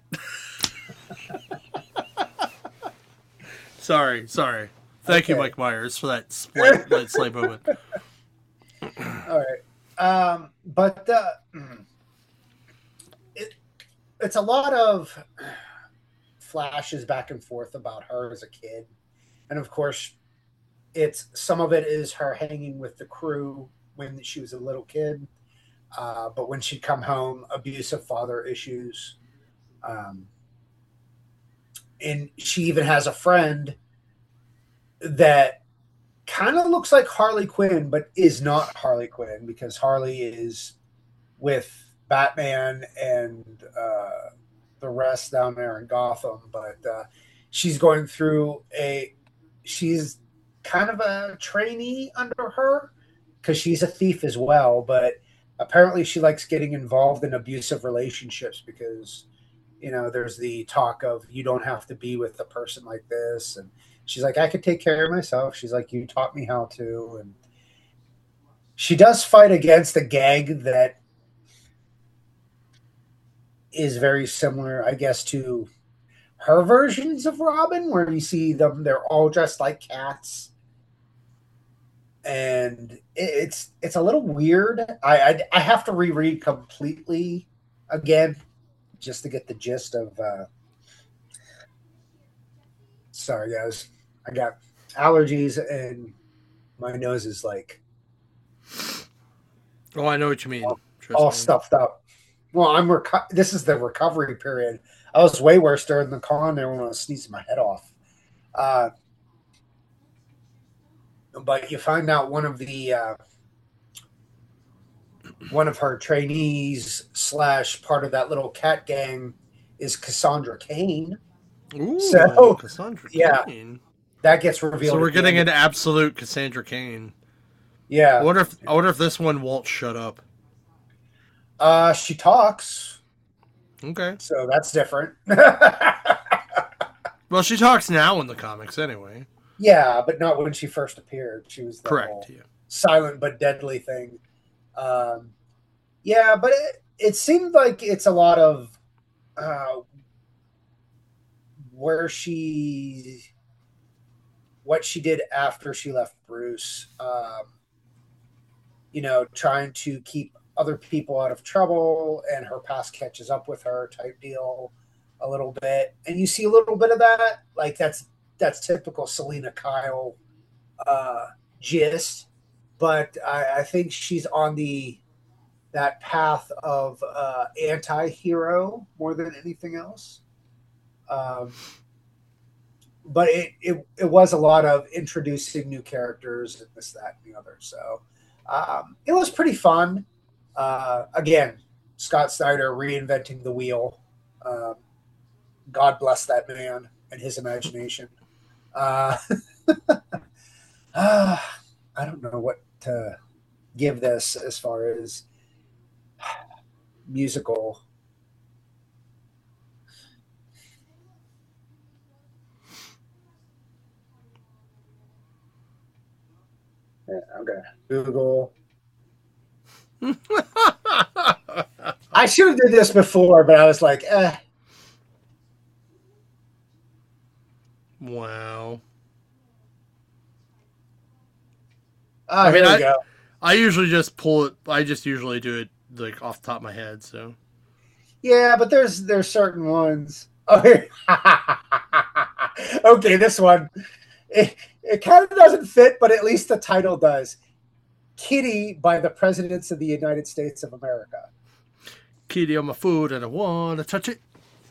sorry, sorry. Thank okay. you, Mike Myers, for that slight, that slight moment. All right. Um, but uh, it, it's a lot of flashes back and forth about her as a kid. And of course, it's some of it is her hanging with the crew when she was a little kid. Uh, but when she'd come home, abusive father issues. Um, and she even has a friend that kind of looks like Harley Quinn, but is not Harley Quinn, because Harley is with Batman and uh, the rest down there in Gotham. But uh, she's going through a, she's kind of a trainee under her because she's a thief as well. But apparently she likes getting involved in abusive relationships because, you know, there's the talk of you don't have to be with a person like this. And she's like, I could take care of myself. She's like, you taught me how to. And she does fight against a gang that is very similar, I guess, to her versions of Robin, where you see them, they're all dressed like cats. And it's it's a little weird. I, I, I have to reread completely again just to get the gist of uh, sorry guys, I got allergies and my nose is like, oh, I know what you mean. all, all stuffed up. Well, I'm reco- this is the recovery period. I was way worse during the con there when I was sneezing my head off. Uh, but you find out one of the uh, one of her trainees slash part of that little cat gang is Cassandra Cain. Ooh, so Cassandra yeah, Cain. That gets revealed. So we're getting an absolute Cassandra Cain. Yeah. I wonder if I wonder if this one won't shut up. Uh, she talks. Okay. So that's different. Well, she talks now in the comics anyway. Yeah, but not when she first appeared. She was the correct. Yeah. Silent but deadly thing. Um, yeah, but it, it seemed like it's a lot of uh, where she, what she did after she left Bruce. Um, you know, trying to keep other people out of trouble, and her past catches up with her type deal a little bit. And you see a little bit of that. Like that's that's typical Selina Kyle uh, gist. But I, I think she's on the that path of uh, anti-hero more than anything else. Um, but it, it it was a lot of introducing new characters and this, that, and the other. So um, it was pretty fun. Uh, again, Scott Snyder reinventing the wheel. Um, God bless that man and his imagination. Uh, uh, I don't know what to give this as far as musical. Yeah, I'm gonna Google. I should have did this before, but I was like, eh. Wow. Oh, I mean, here we I go. I usually just pull it. I just usually do it like off the top of my head. So Yeah, but there's there's certain ones. Oh, okay, this one. It, it kind of doesn't fit, but at least the title does. Kitty by the Presidents of the United States of America. kitty on my foot and I wanna touch it.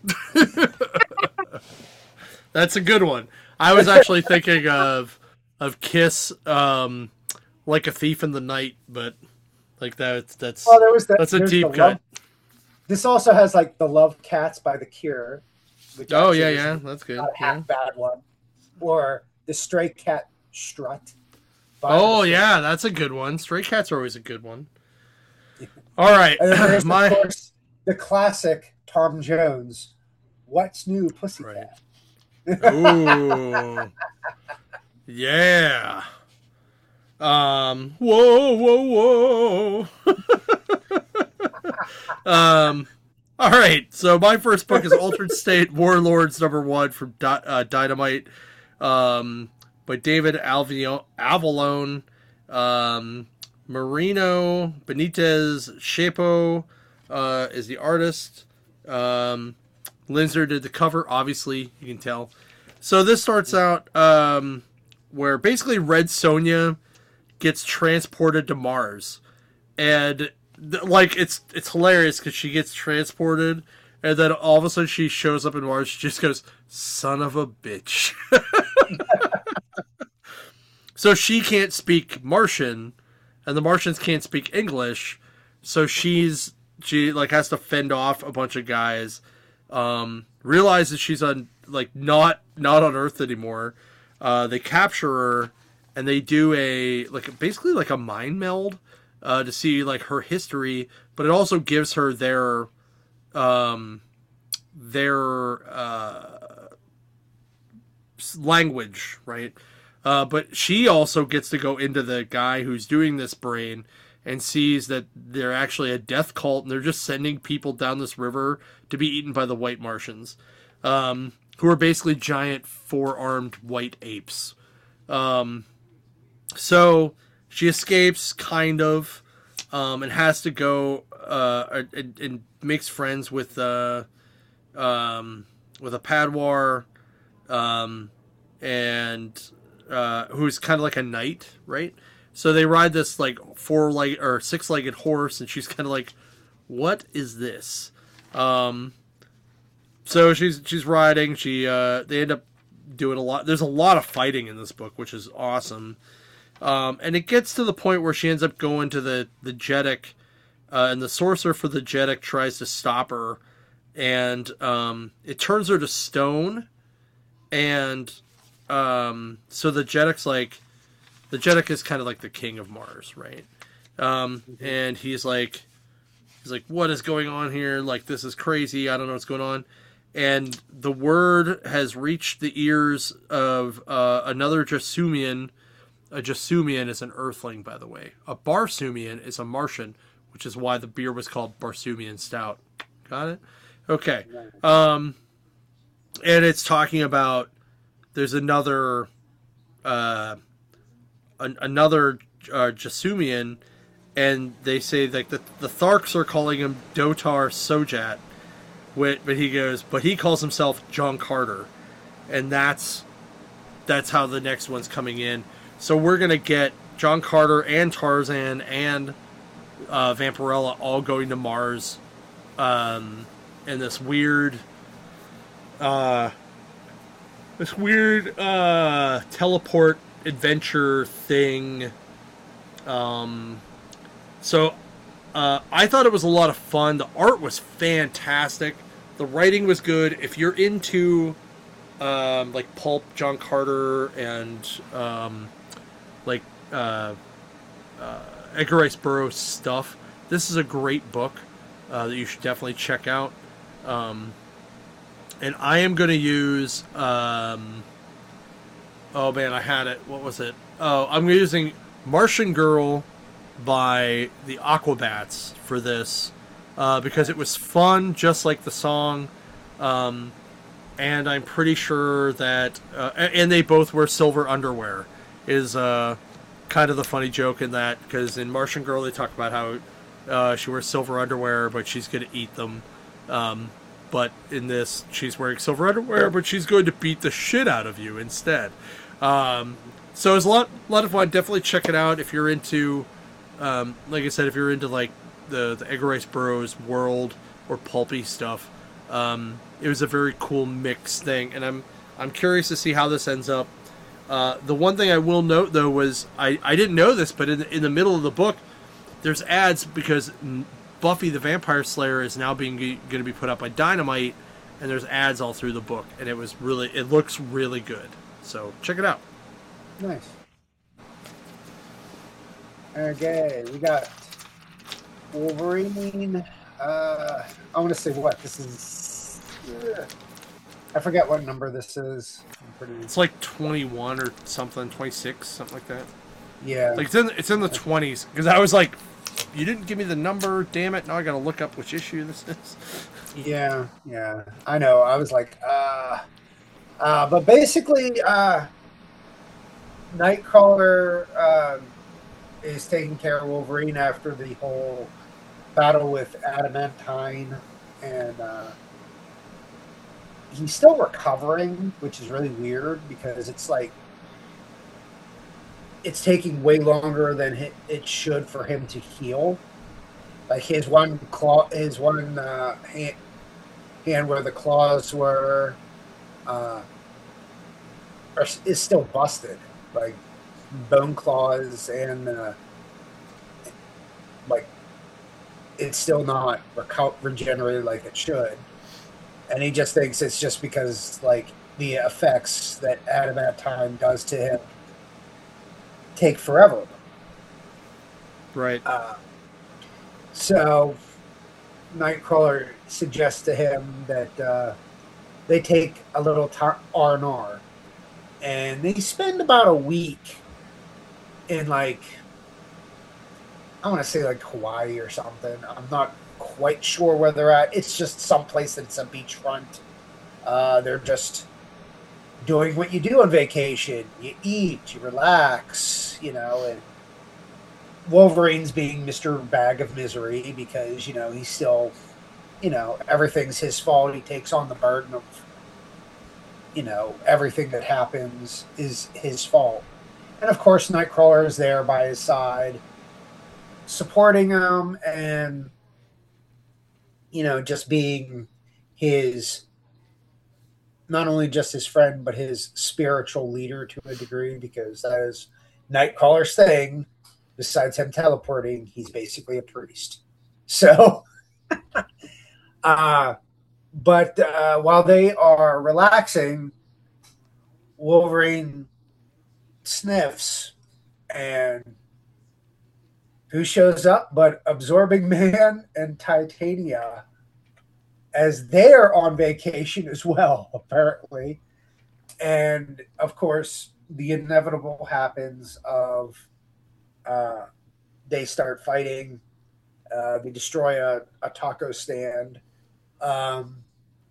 That's a good one. I was actually thinking of of Kiss, um, like a thief in the night, but like that that's Oh, there was that. that's a There's the deep cut. love. This also has like the Love Cats by The Cure, which Oh actually yeah, is yeah, that's good. not a Yeah. half bad one, or the Stray Cat Strut. by Oh the Stray yeah, that's a good one. Stray Cats are always a good one. All right, And then there's, my of course, the classic Tom Jones, What's New, Pussycat? Right. Ooh, yeah. Um. Whoa, whoa, whoa. um. All right. So my first book is Altered State Warlords number one from Di- uh, Dynamite, um, by David Alvio- Avalone, um, Marino Benitez Shapo uh, is the artist. Um, Linzer did the cover. Obviously, you can tell. So this starts out um, where basically Red Sonja gets transported to Mars, and th- like it's it's hilarious because she gets transported, and then all of a sudden she shows up in Mars. She just goes, "Son of a bitch." So she can't speak Martian, and the Martians can't speak English. So she's she like has to fend off a bunch of guys. Um, realizes she's on like not not on Earth anymore. Uh, they capture her, and they do a like basically like a mind meld uh, to see like her history, but it also gives her their um, their uh, language, right? Uh, but she also gets to go into the guy who's doing this brain and sees that they're actually a death cult and they're just sending people down this river to be eaten by the white Martians, um, who are basically giant four-armed white apes. Um, so she escapes, kind of, um, and has to go uh, and, and makes friends with uh, um, with a Padwar, um, and uh, who's kind of like a knight, right? So they ride this like four leg or six legged horse, and she's kind of like, "What is this?" Um, so she's she's riding. She uh, they end up doing a lot. There's a lot of fighting in this book, which is awesome. Um, and it gets to the point where she ends up going to the the Jeddak, uh, and the sorcerer for the Jeddak tries to stop her, and um, it turns her to stone. And um, so the Jeddak's like, the Jeddak is kind of like the king of Mars, right? Um, and he's like, he's like, what is going on here? Like, this is crazy. I don't know what's going on. And the word has reached the ears of uh, another Jasumian. A Jasumian is an Earthling, by the way. A Barsumian is a Martian, which is why the beer was called Barsumian Stout. Got it? Okay. Um, and it's talking about there's another uh, an, another uh, Jasumian, and they say like the the Tharks are calling him Dotar Sojat, but he goes, but he calls himself John Carter, and that's that's how the next one's coming in. So we're gonna get John Carter and Tarzan and uh, Vampirella all going to Mars, um, in this weird, uh, this weird uh, teleport adventure thing. Um, so uh, I thought it was a lot of fun. The art was fantastic. The writing was good. If you're into um, like pulp, John Carter, and um, like uh, uh, Edgar Rice Burroughs stuff, this is a great book. uh, that you should definitely check out. Um, and I am going to use. Um, oh man, I had it. What was it? Oh, I'm using Martian Girl by the Aquabats for this uh, because it was fun, just like the song. Um, and I'm pretty sure that, uh, and they both wear silver underwear. Is uh, kind of the funny joke in that, because in Martian Girl they talk about how uh, she wears silver underwear, but she's going to eat them. Um, but in this, she's wearing silver underwear, but she's going to beat the shit out of you instead. Um, so it's a lot, lot of fun. Definitely check it out if you're into, um, like I said, if you're into like the the Edgar Rice Burroughs world or pulpy stuff. Um, it was a very cool mix thing, and I'm I'm curious to see how this ends up. Uh, the one thing I will note though was I, I didn't know this, but in in the middle of the book, there's ads because Buffy the Vampire Slayer is now being going to be put up by Dynamite, and there's ads all through the book, and it was really it looks really good. So check it out. Nice. Okay, we got Wolverine. Uh, I want to say what this is. Uh, I forget what number this is. I'm pretty... It's like twenty-one or something, twenty-six, something like that. Yeah, like it's in it's in the twenties because I was like, you didn't give me the number, damn it! Now I got to look up which issue this is. Yeah, yeah, I know. I was like, uh, uh, but basically, uh, Nightcrawler um, is taking care of Wolverine after the whole battle with Adamantine, and uh, he's still recovering, which is really weird because it's like it's taking way longer than it should for him to heal. Like his one claw, his one uh, hand, hand where the claws were, uh, are, is still busted. Like bone claws and uh, like it's still not reco- regenerated like it should. And he just thinks it's just because like the effects that Adamantine does to him take forever. Right. Uh, so Nightcrawler suggests to him that uh, they take a little R and R, and they spend about a week in like I want to say like Hawaii or something. I'm not quite sure where they're at. It's just someplace that's a beachfront. Uh, they're just doing what you do on vacation. You eat, you relax, you know, and Wolverine's being Mister Bag of Misery because, you know, he's still, you know, everything's his fault. He takes on the burden of, you know, everything that happens is his fault. And of course, Nightcrawler is there by his side, supporting him and, you know, just being his, not only just his friend, but his spiritual leader to a degree, because that is Nightcrawler's thing. Besides him teleporting, he's basically a priest. So, uh, but uh, while they are relaxing, Wolverine sniffs, and who shows up but Absorbing Man and Titania, as they're on vacation as well, apparently. And of course, the inevitable happens of uh, they start fighting. Uh, they destroy a, a taco stand. Um,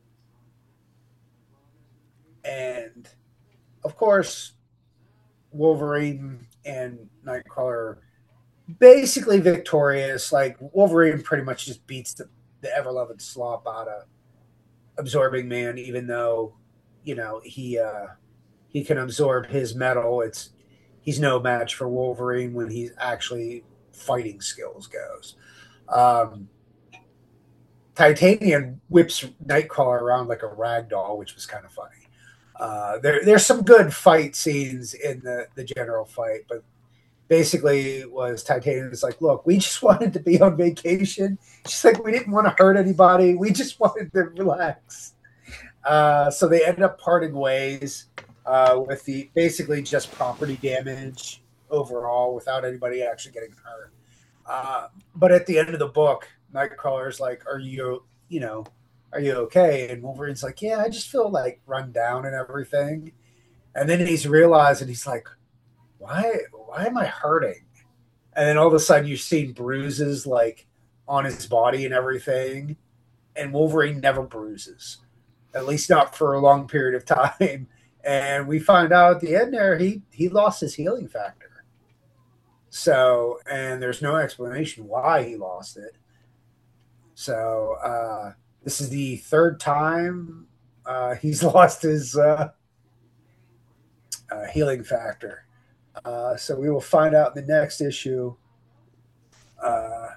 and of course, Wolverine and Nightcrawler basically victorious. Like Wolverine pretty much just beats the, the ever-loving slop out of Absorbing Man, even though, you know, he uh, he can absorb his metal. It's he's no match for Wolverine when he's actually fighting skills goes. Um, Titanium whips Nightcrawler around like a rag doll, which was kind of funny. Uh, there, there's some good fight scenes in the, the general fight, but basically was Titanium was like, look, we just wanted to be on vacation. She's like, we didn't want to hurt anybody. We just wanted to relax. Uh, so they ended up parting ways uh, with the basically just property damage overall without anybody actually getting hurt. Uh, but at the end of the book, Nightcrawler's like, "Are you, you know, are you okay?" And Wolverine's like, "Yeah, I just feel like run down and everything." And then he's realizing he's like, "Why? Why am I hurting?" And then all of a sudden, you're seeing bruises like on his body and everything. And Wolverine never bruises, at least not for a long period of time. And we find out at the end there he he lost his healing factor. So, and there's no explanation why he lost it. So, uh, this is the third time uh, he's lost his uh, uh, healing factor. Uh, so we will find out in the next issue uh,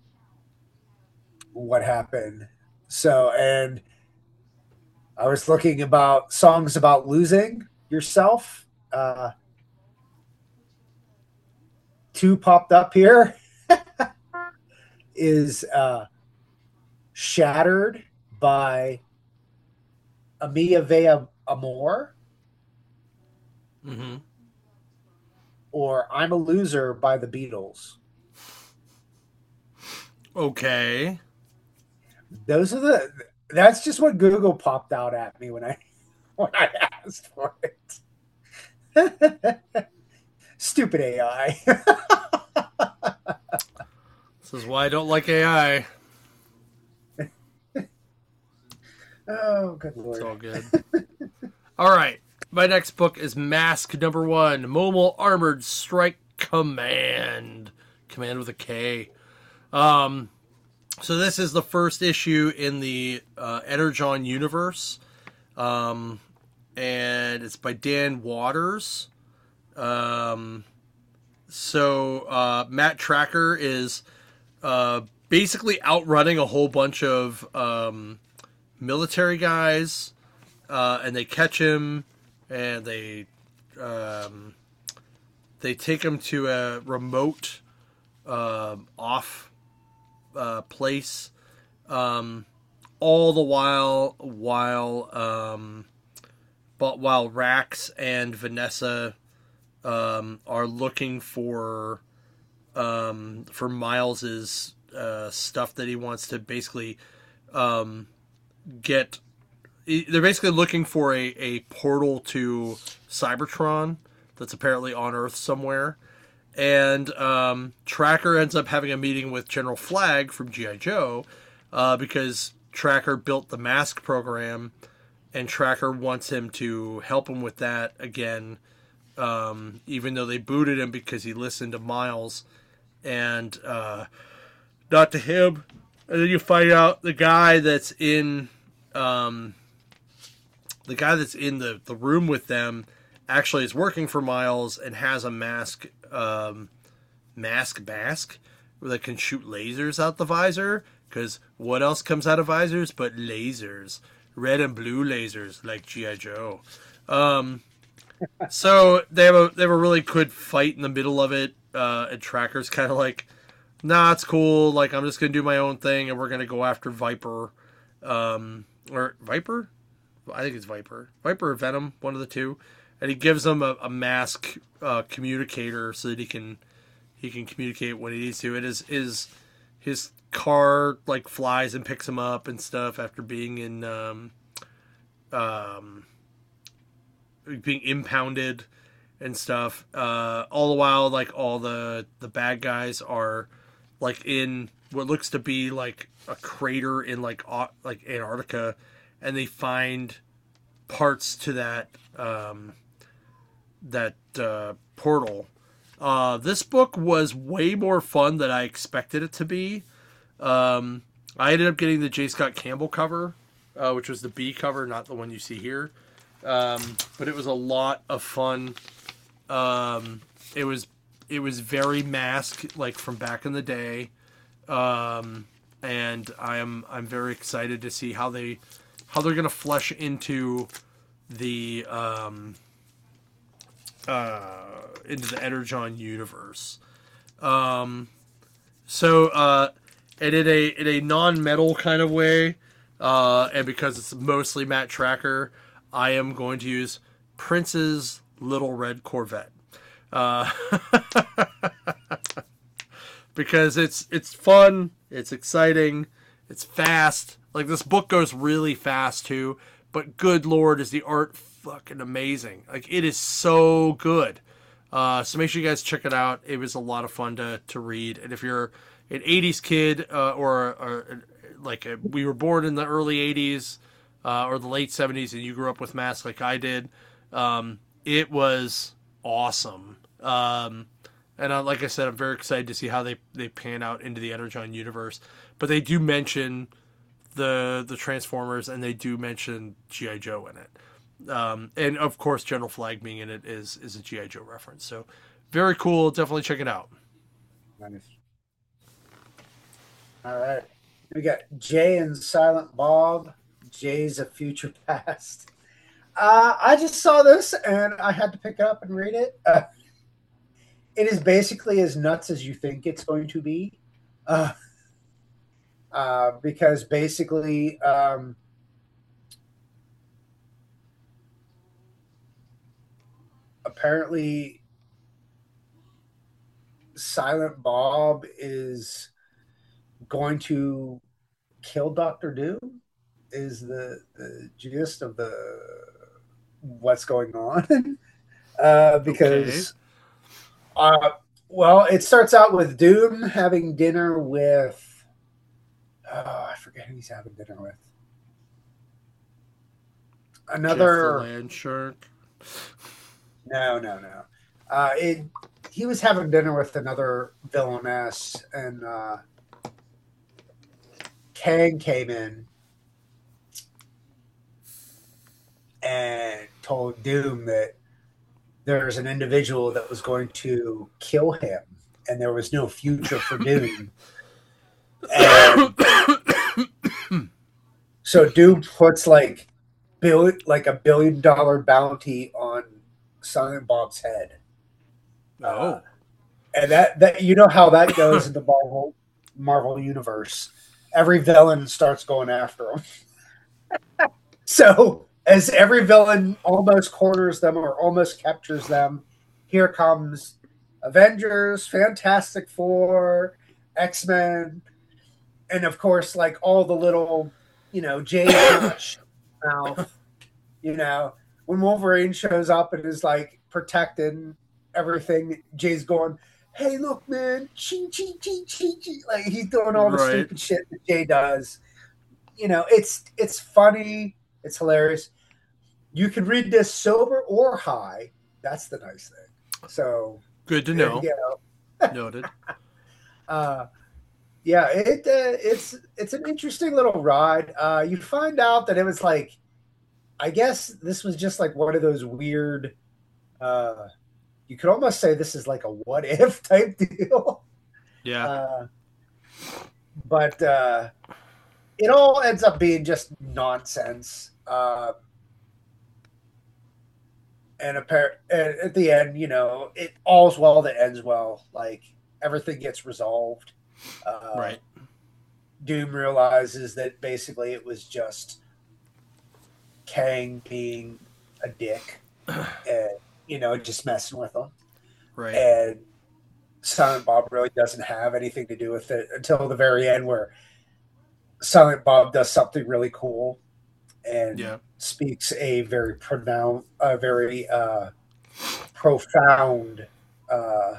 what happened. So, and I was looking about songs about losing yourself. Uh, two popped up here. Is uh, Shattered by Amia Vea Amor, Mm-hmm. or I'm a Loser by the Beatles. Okay. Those are the. That's just what Google popped out at me when I when I asked for it. Stupid A I. This is why I don't like A I. Oh, good lord. It's all good. All right. My next book is Mask number one, Mobile Armored Strike Command. Command with a K. Um, so this is the first issue in the uh, Energon universe. Um, and it's by Dan Waters. Um, so uh, Matt Tracker is uh, basically outrunning a whole bunch of um, military guys, uh, and they catch him, and they um, they take him to a remote uh, off uh, place, um, all the while while um, but while Rax and Vanessa um, are looking for um, for Miles's uh, stuff that he wants to basically um, get. They're basically looking for a, a portal to Cybertron that's apparently on Earth somewhere. And um, Tracker ends up having a meeting with General Flag from G I. Joe uh, because Tracker built the mask program, and Tracker wants him to help him with that again, um, even though they booted him because he listened to Miles and uh, not to him. And then you find out the guy that's in... Um, the guy that's in the, the room with them actually is working for Miles and has a mask, um, mask mask that can shoot lasers out the visor. Because what else comes out of visors but lasers? Red and blue lasers, like G I. Joe. Um, so they have a they have a really good fight in the middle of it. Uh, and Tracker's kind of like, nah, it's cool. Like, I'm just gonna do my own thing, and we're gonna go after Viper, um, or Viper. I think it's Viper. Viper or Venom, one of the two. And he gives him a, a mask uh, communicator so that he can he can communicate when he needs to. And his, his, his car like flies and picks him up and stuff after being in um, um, being impounded and stuff. Uh, all the while, like all the, the bad guys are like in what looks to be like a crater in like like Antarctica. And they find parts to that um, that uh, portal. Uh, this book was way more fun than I expected it to be. Um, I ended up getting the J. Scott Campbell cover, uh, which was the B cover, not the one you see here. Um, but it was a lot of fun. Um, it was it was very Mask, like from back in the day, um, and I am I'm very excited to see how they. How they're going to flesh into the um, uh, into the Energon universe. Um, so, uh, and in a in a non-metal kind of way, uh, and because it's mostly Matt Tracker, I am going to use Prince's Little Red Corvette, uh, because it's it's fun. It's exciting. It's fast. Like, this book goes really fast too. But good lord, is the art fucking amazing. Like, it is so good. Uh, so make sure you guys check it out. It was a lot of fun to, to read. And if you're an eighties kid, uh, or, or like a, we were born in the early eighties, uh, or the late seventies, and you grew up with Mask like I did, um, it was awesome. Um, and uh, like I said, I'm very excited to see how they, they pan out into the Energon universe. But they do mention the the Transformers, and they do mention G I. Joe in it. Um, and of course, General Flag being in it is is a G I. Joe reference. So very cool. Definitely check it out. Nice. All right. We got Jay and Silent Bob. Jay's a Future Past. Uh, I just saw this and I had to pick it up and read it. Uh, it is basically as nuts as you think it's going to be. Uh, uh, because basically, um, apparently Silent Bob is going to kill Doctor Doom is the, the gist of the what's going on. uh, because okay. uh, well, it starts out with Doom having dinner with oh, I forget who he's having dinner with. Another Jeff the Land Shark. No, no, no. Uh, it, he was having dinner with another villainess, and uh, Kang came in and told Doom that there's an individual that was going to kill him, and there was no future for Doom. And so Doom puts like billion, like a billion dollar bounty on Silent Bob's head. Oh, uh, and that that you know how that goes in the Marvel Marvel universe. Every villain starts going after him. So as every villain almost corners them or almost captures them, here comes Avengers, Fantastic Four, X-Men, and of course, like all the little, you know, Jay mouth, you know. When Wolverine shows up and is like protecting everything, Jay's going, "Hey, look, man, ching, ching, ching, ching, ching." Like he's doing all the right. stupid shit that Jay does. You know, it's it's funny, it's hilarious. You can read this sober or high. That's the nice thing. So good to know. You know. Noted. Uh, yeah, it uh, it's it's an interesting little ride. Uh, you find out that it was like. I guess this was just like one of those weird, uh, you could almost say this is like a what if type deal. Yeah. Uh, but uh, it all ends up being just nonsense. Uh, and appar- at the end, you know, it all's well that ends well. Like everything gets resolved. Uh, right. Doom realizes that basically it was just Kang being a dick and, you know, just messing with him. Right. And Silent Bob really doesn't have anything to do with it until the very end where Silent Bob does something really cool and yeah. speaks a very pronoun, a very uh, profound uh,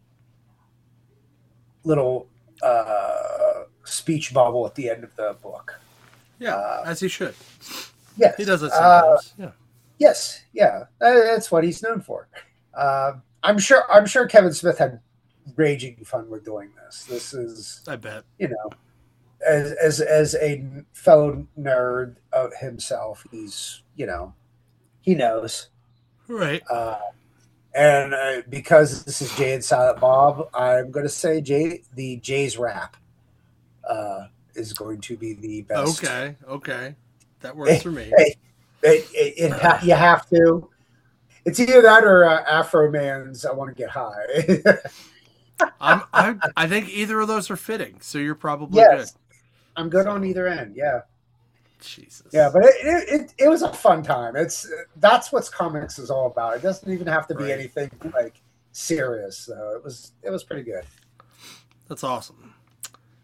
little uh, speech bubble at the end of the book. Yeah, uh, as he should. Yes. He does it sometimes. Uh, yeah. Yes. Yeah. That's what he's known for. Uh, I'm sure. I'm sure Kevin Smith had raging fun with doing this. This is. I bet. You know, as as as a fellow nerd of himself, he's you know, he knows. Right. Uh, and uh, because this is Jay and Silent Bob, I'm going to say Jay. The Jay's rap uh, is going to be the best. Okay. Okay. That works for me. It, it, it, it ha- you have to. It's either that or uh, Afro Man's "I Want to Get High." I'm, I I think either of those are fitting, so you're probably yes, good. I'm good so. on either end. Yeah. Jesus. Yeah, but it, it it it was a fun time. It's that's what comics is all about. It doesn't even have to be right. anything like serious. So it was it was pretty good. That's awesome.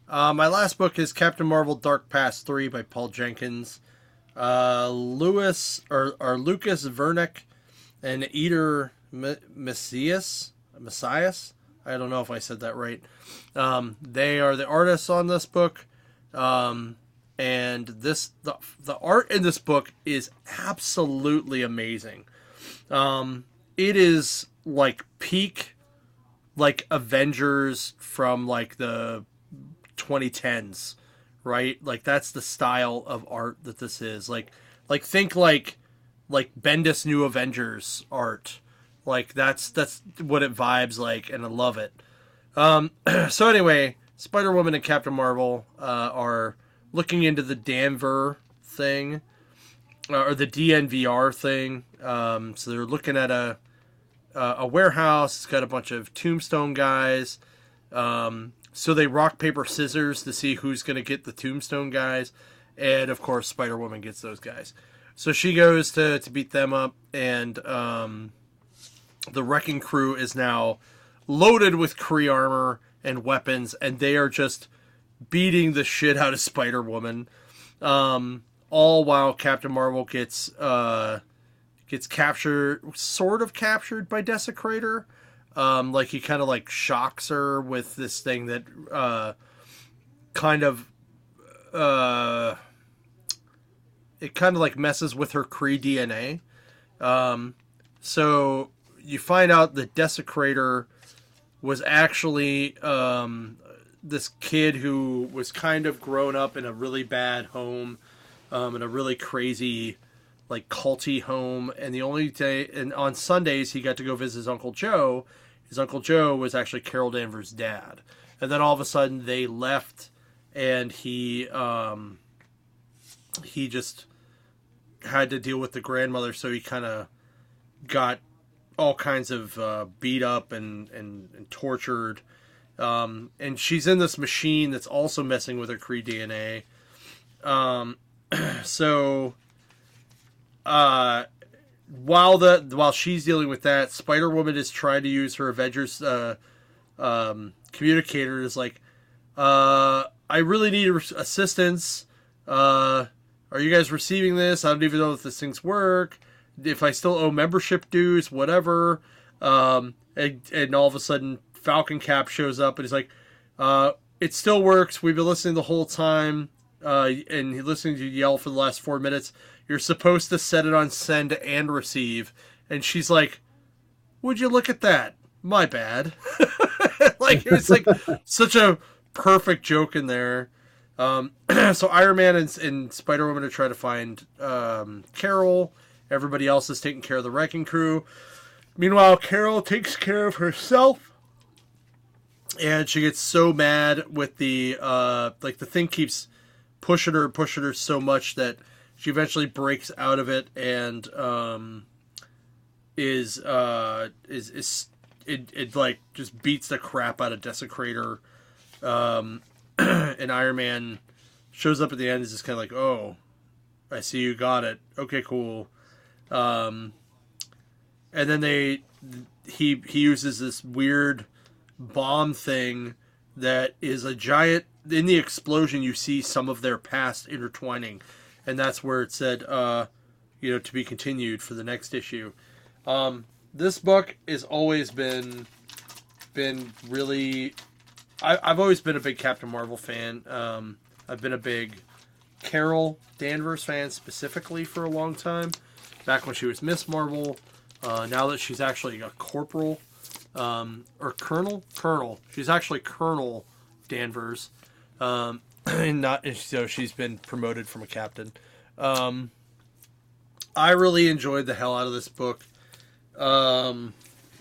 Uh, my last book is Captain Marvel Dark Past three by Paul Jenkins. Uh, Lewis, or, or Lucas Vernick and Eder Messias, Messias? I don't know if I said that right. Um, they are the artists on this book. Um, and this the, the art in this book is absolutely amazing. Um, it is like peak, like Avengers from like the twenty tens, right? Like that's the style of art that this is. Like, like think like, like Bendis New Avengers art. Like that's that's what it vibes like, and I love it. Um, so anyway, Spider-Woman and Captain Marvel uh, are looking into the Danver thing, uh, or the D N V R thing. Um, so they're looking at a uh, a warehouse. It's got a bunch of Tombstone guys. Um, so they rock, paper, scissors to see who's going to get the Tombstone guys. And, of course, Spider-Woman gets those guys. So she goes to, to beat them up, and um, the Wrecking Crew is now loaded with Kree armor and weapons, and they are just beating the shit out of Spider-Woman. Um, all while Captain Marvel gets uh, gets captured, sort of captured by Desecrator. Um, like he kind of like shocks her with this thing that uh, kind of uh, it kind of like messes with her Kree D N A. Um, so you find out that Desecrator was actually um, this kid who was kind of grown up in a really bad home, um, in a really crazy, like culty home. And the only day, and on Sundays he got to go visit his Uncle Joe. His Uncle Joe was actually Carol Danvers' dad. And then all of a sudden they left, and he um, he just had to deal with the grandmother, so he kind of got all kinds of uh, beat up and, and, and tortured. Um, and she's in this machine that's also messing with her Kree D N A. Um, so uh, while the while she's dealing with that, Spider-Woman is trying to use her Avengers uh, um, communicator. Is like, uh, I really need assistance. Uh, are you guys receiving this? I don't even know if this thing's work. If I still owe membership dues, whatever. Um, and, and all of a sudden, Falcon Cap shows up and he's like, uh, it still works. We've been listening the whole time. Uh, and he's listening to you yell for the last four minutes. You're supposed to set it on send and receive. And she's like, would you look at that? My bad. Like, it was like such a perfect joke in there. Um, so Iron Man and, and Spider-Woman are trying to find um, Carol. Everybody else is taking care of the Wrecking Crew. Meanwhile, Carol takes care of herself. And she gets so mad with the, uh, like the thing keeps pushing her, pushing her so much that she eventually breaks out of it and, um, is, uh, is, is, it, it like just beats the crap out of Desecrator. Um, and Iron Man shows up at the end and is just kind of like, oh, I see you got it. Okay, cool. Um, and then they, he, he uses this weird bomb thing that is a giant, in the explosion you see some of their past intertwining, and that's where it said, uh, you know, to be continued for the next issue. Um, this book has always been, been really, I, I've always been a big Captain Marvel fan. Um, I've been a big Carol Danvers fan specifically for a long time. Back when she was Miss Marvel, uh, now that she's actually a corporal, um, or colonel, colonel. She's actually Colonel Danvers, um, and not and so she's been promoted from a captain. Um, I really enjoyed the hell out of this book, um,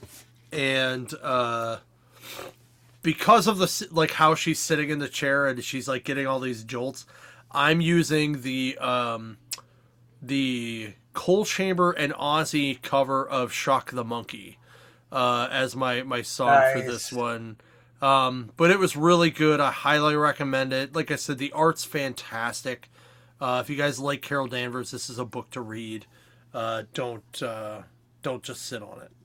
and uh, because of the like how she's sitting in the chair and she's like getting all these jolts. I'm using the um, the Coal Chamber and Ozzy cover of Shock the Monkey uh, as my, my song nice. For this one. Um, but it was really good. I highly recommend it. Like I said, the art's fantastic. Uh, if you guys like Carol Danvers, this is a book to read. Uh, don't uh, don't just sit on it.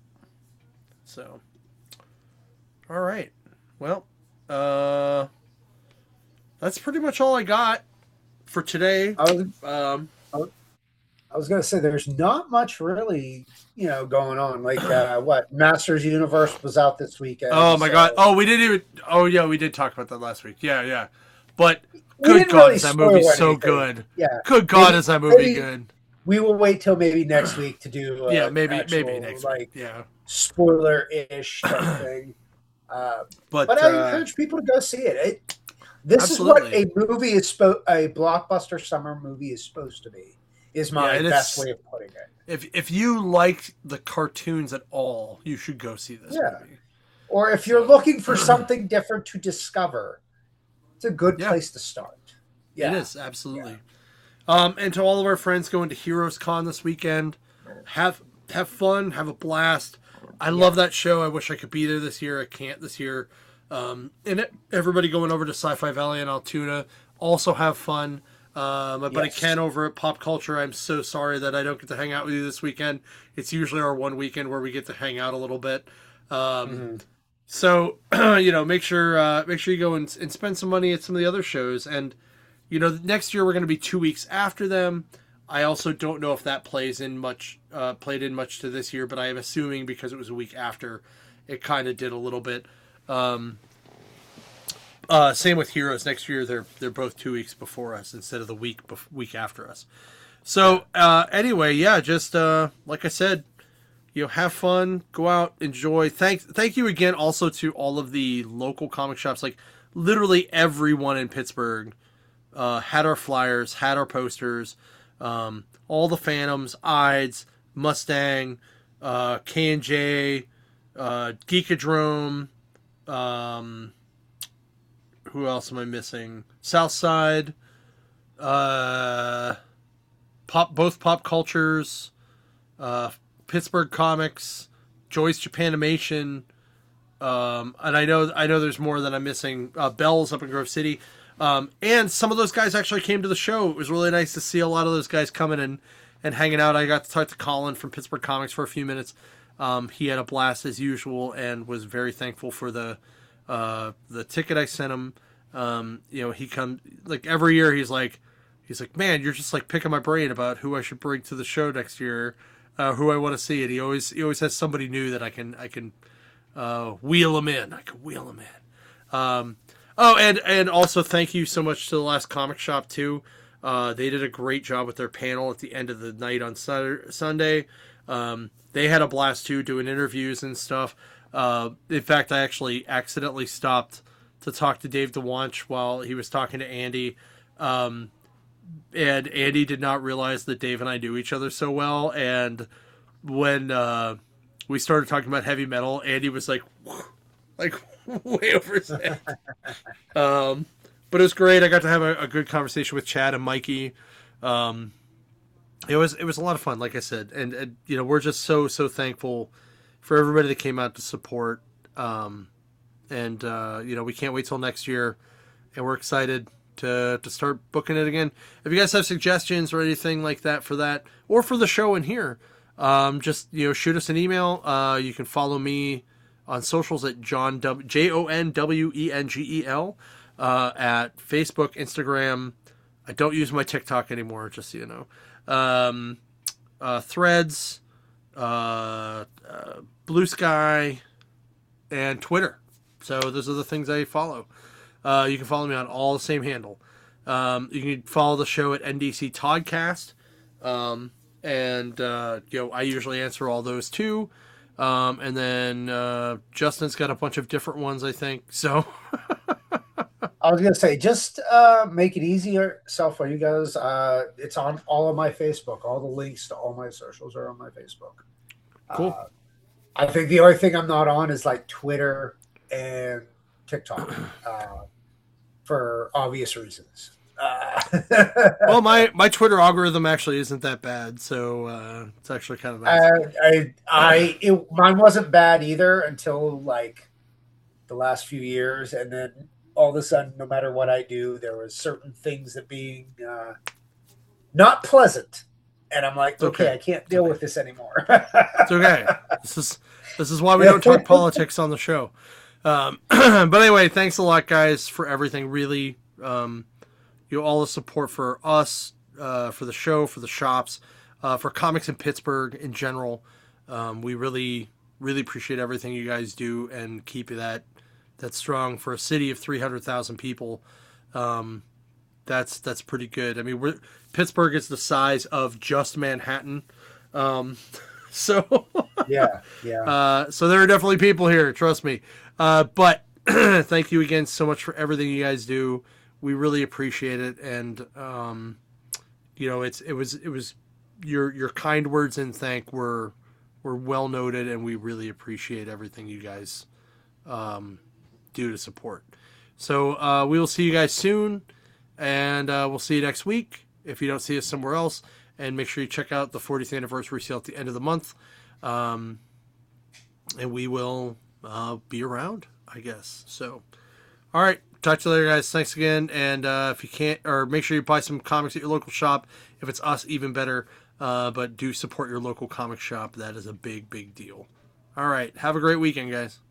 So, all right. Well, uh, that's pretty much all I got for today. I was, Um, I was, I was gonna say there's not much really, you know, going on. Like uh, what Masters Universe was out this weekend. oh my so- god! Oh, we didn't even. Oh yeah, we did talk about that last week. Yeah, yeah. But We good didn't God, really is that spoil movie so anything. good? Yeah. Good God, Maybe- is that movie maybe- good? We will wait till maybe next week to do uh, Yeah, maybe actual, maybe next like week. Yeah, spoiler-ish type thing. Uh, but, but I uh, encourage people to go see it. it this Absolutely. is what a movie is supposed, a blockbuster summer movie is supposed to be. Is my Yeah, and best it's- way of putting it. if if you like the cartoons at all, you should go see this Yeah. movie. Or if you're looking for something different to discover, it's a good Yeah. place to start. Yeah. It is absolutely. Um, and to all of our friends going to Heroes Con this weekend, have have fun, have a blast. I love that show. I wish I could be there this year. I can't this year. Um, and it, everybody going over to Sci-Fi Valley in Altoona, also have fun. Uh, my buddy Yes. Ken over at Pop Culture, I'm so sorry that I don't get to hang out with you this weekend. It's usually our one weekend where we get to hang out a little bit. Um, Mhm. So, you know, make sure uh, make sure you go and, and spend some money at some of the other shows. And, you know, next year we're going to be two weeks after them. I also don't know if that plays in much, uh, played in much to this year, but I am assuming because it was a week after, it kind of did a little bit. Um, uh, same with Heroes. Next year they're they're both two weeks before us instead of the week bef- week after us. So uh, anyway, yeah, just uh, like I said, you know, have fun, go out, enjoy. Thank thank you again also to all of the local comic shops. Like literally everyone in Pittsburgh uh, had our flyers, had our posters. Um, all the Phantoms, Ides, Mustang, uh, K and J, uh, Geekadrome, um, who else am I missing? Southside, uh, pop, both Pop Cultures, uh, Pittsburgh Comics, Joyce Japanimation, um, and I know I know there's more that I'm missing. Uh, Bell's up in Grove City. Um, and some of those guys actually came to the show. It was really nice to see a lot of those guys coming and, and hanging out. I got to talk to Colin from Pittsburgh Comics for a few minutes. Um, he had a blast as usual and was very thankful for the uh, the ticket I sent him. Um, you know, he come like every year. He's like, he's like, man, you're just like picking my brain about who I should bring to the show next year, uh, who I want to see. And he always he always has somebody new that I can I can uh, wheel him in. I can wheel him in. Um, Oh, and, and also thank you so much to the Last Comic Shop, too. Uh, they did a great job with their panel at the end of the night on Saturday, Sunday. Um, they had a blast, too, doing interviews and stuff. Uh, in fact, I actually accidentally stopped to talk to Dave DeWanch while he was talking to Andy. Um, and Andy did not realize that Dave and I knew each other so well. And when uh, we started talking about heavy metal, Andy was like, like, way over his head. um, but it was great. I got to have a, a good conversation with Chad and Mikey. Um, it was it was a lot of fun, like I said, and, and you know we're just so so thankful for everybody that came out to support. Um, and uh, you know we can't wait till next year, and we're excited to to start booking it again. If you guys have suggestions or anything like that for that, or for the show in here, um, just you know shoot us an email. Uh, you can follow me on socials at John W, J O N W E N G E L, uh, at Facebook, Instagram. I don't use my TikTok anymore, just so you know. Um, uh, Threads, uh, uh, Blue Sky, and Twitter. So those are the things I follow. Uh, you can follow me on all the same handle. Um, you can follow the show at N D C Toddcast. Um, and, uh, you know, I usually answer all those too. Um, and then uh, Justin's got a bunch of different ones, I think. So I was gonna say, just uh, make it easier self for you guys. Uh, it's on all of my Facebook. All the links to all my socials are on my Facebook. Cool. Uh, I think the only thing I'm not on is like Twitter and TikTok, uh, for obvious reasons. Uh, well, my, my Twitter algorithm actually isn't that bad, so uh, it's actually kind of nice. I, I, I it, mine wasn't bad either until like the last few years, and then all of a sudden, no matter what I do, there was certain things that being uh, not pleasant, and I'm like, okay, okay. I can't deal with this anymore. It's okay. This is this is why we don't talk politics on the show. Um, but anyway, thanks a lot, guys, for everything. Really, um, you know, all the support for us, uh, for the show, for the shops, uh, for comics in Pittsburgh in general. Um, we really, really appreciate everything you guys do and keep that that strong for a city of three hundred thousand people. Um, that's that's pretty good. I mean, we're, Pittsburgh is the size of just Manhattan. Um, so yeah, yeah. Uh, so there are definitely people here, trust me. Uh, but thank you again so much for everything you guys do. We really appreciate it, and um, you know, it's it was it was your your kind words and thank were were well noted, and we really appreciate everything you guys um, do to support. So uh, we will see you guys soon, and uh, we'll see you next week if you don't see us somewhere else. And make sure you check out the fortieth anniversary sale at the end of the month. Um, and we will uh, be around, I guess. So, all right. Talk to you later, guys. Thanks again. And uh, if you can't, or make sure you buy some comics at your local shop. If it's us, even better. Uh, but do support your local comic shop. That is a big, big deal. All right. Have a great weekend, guys.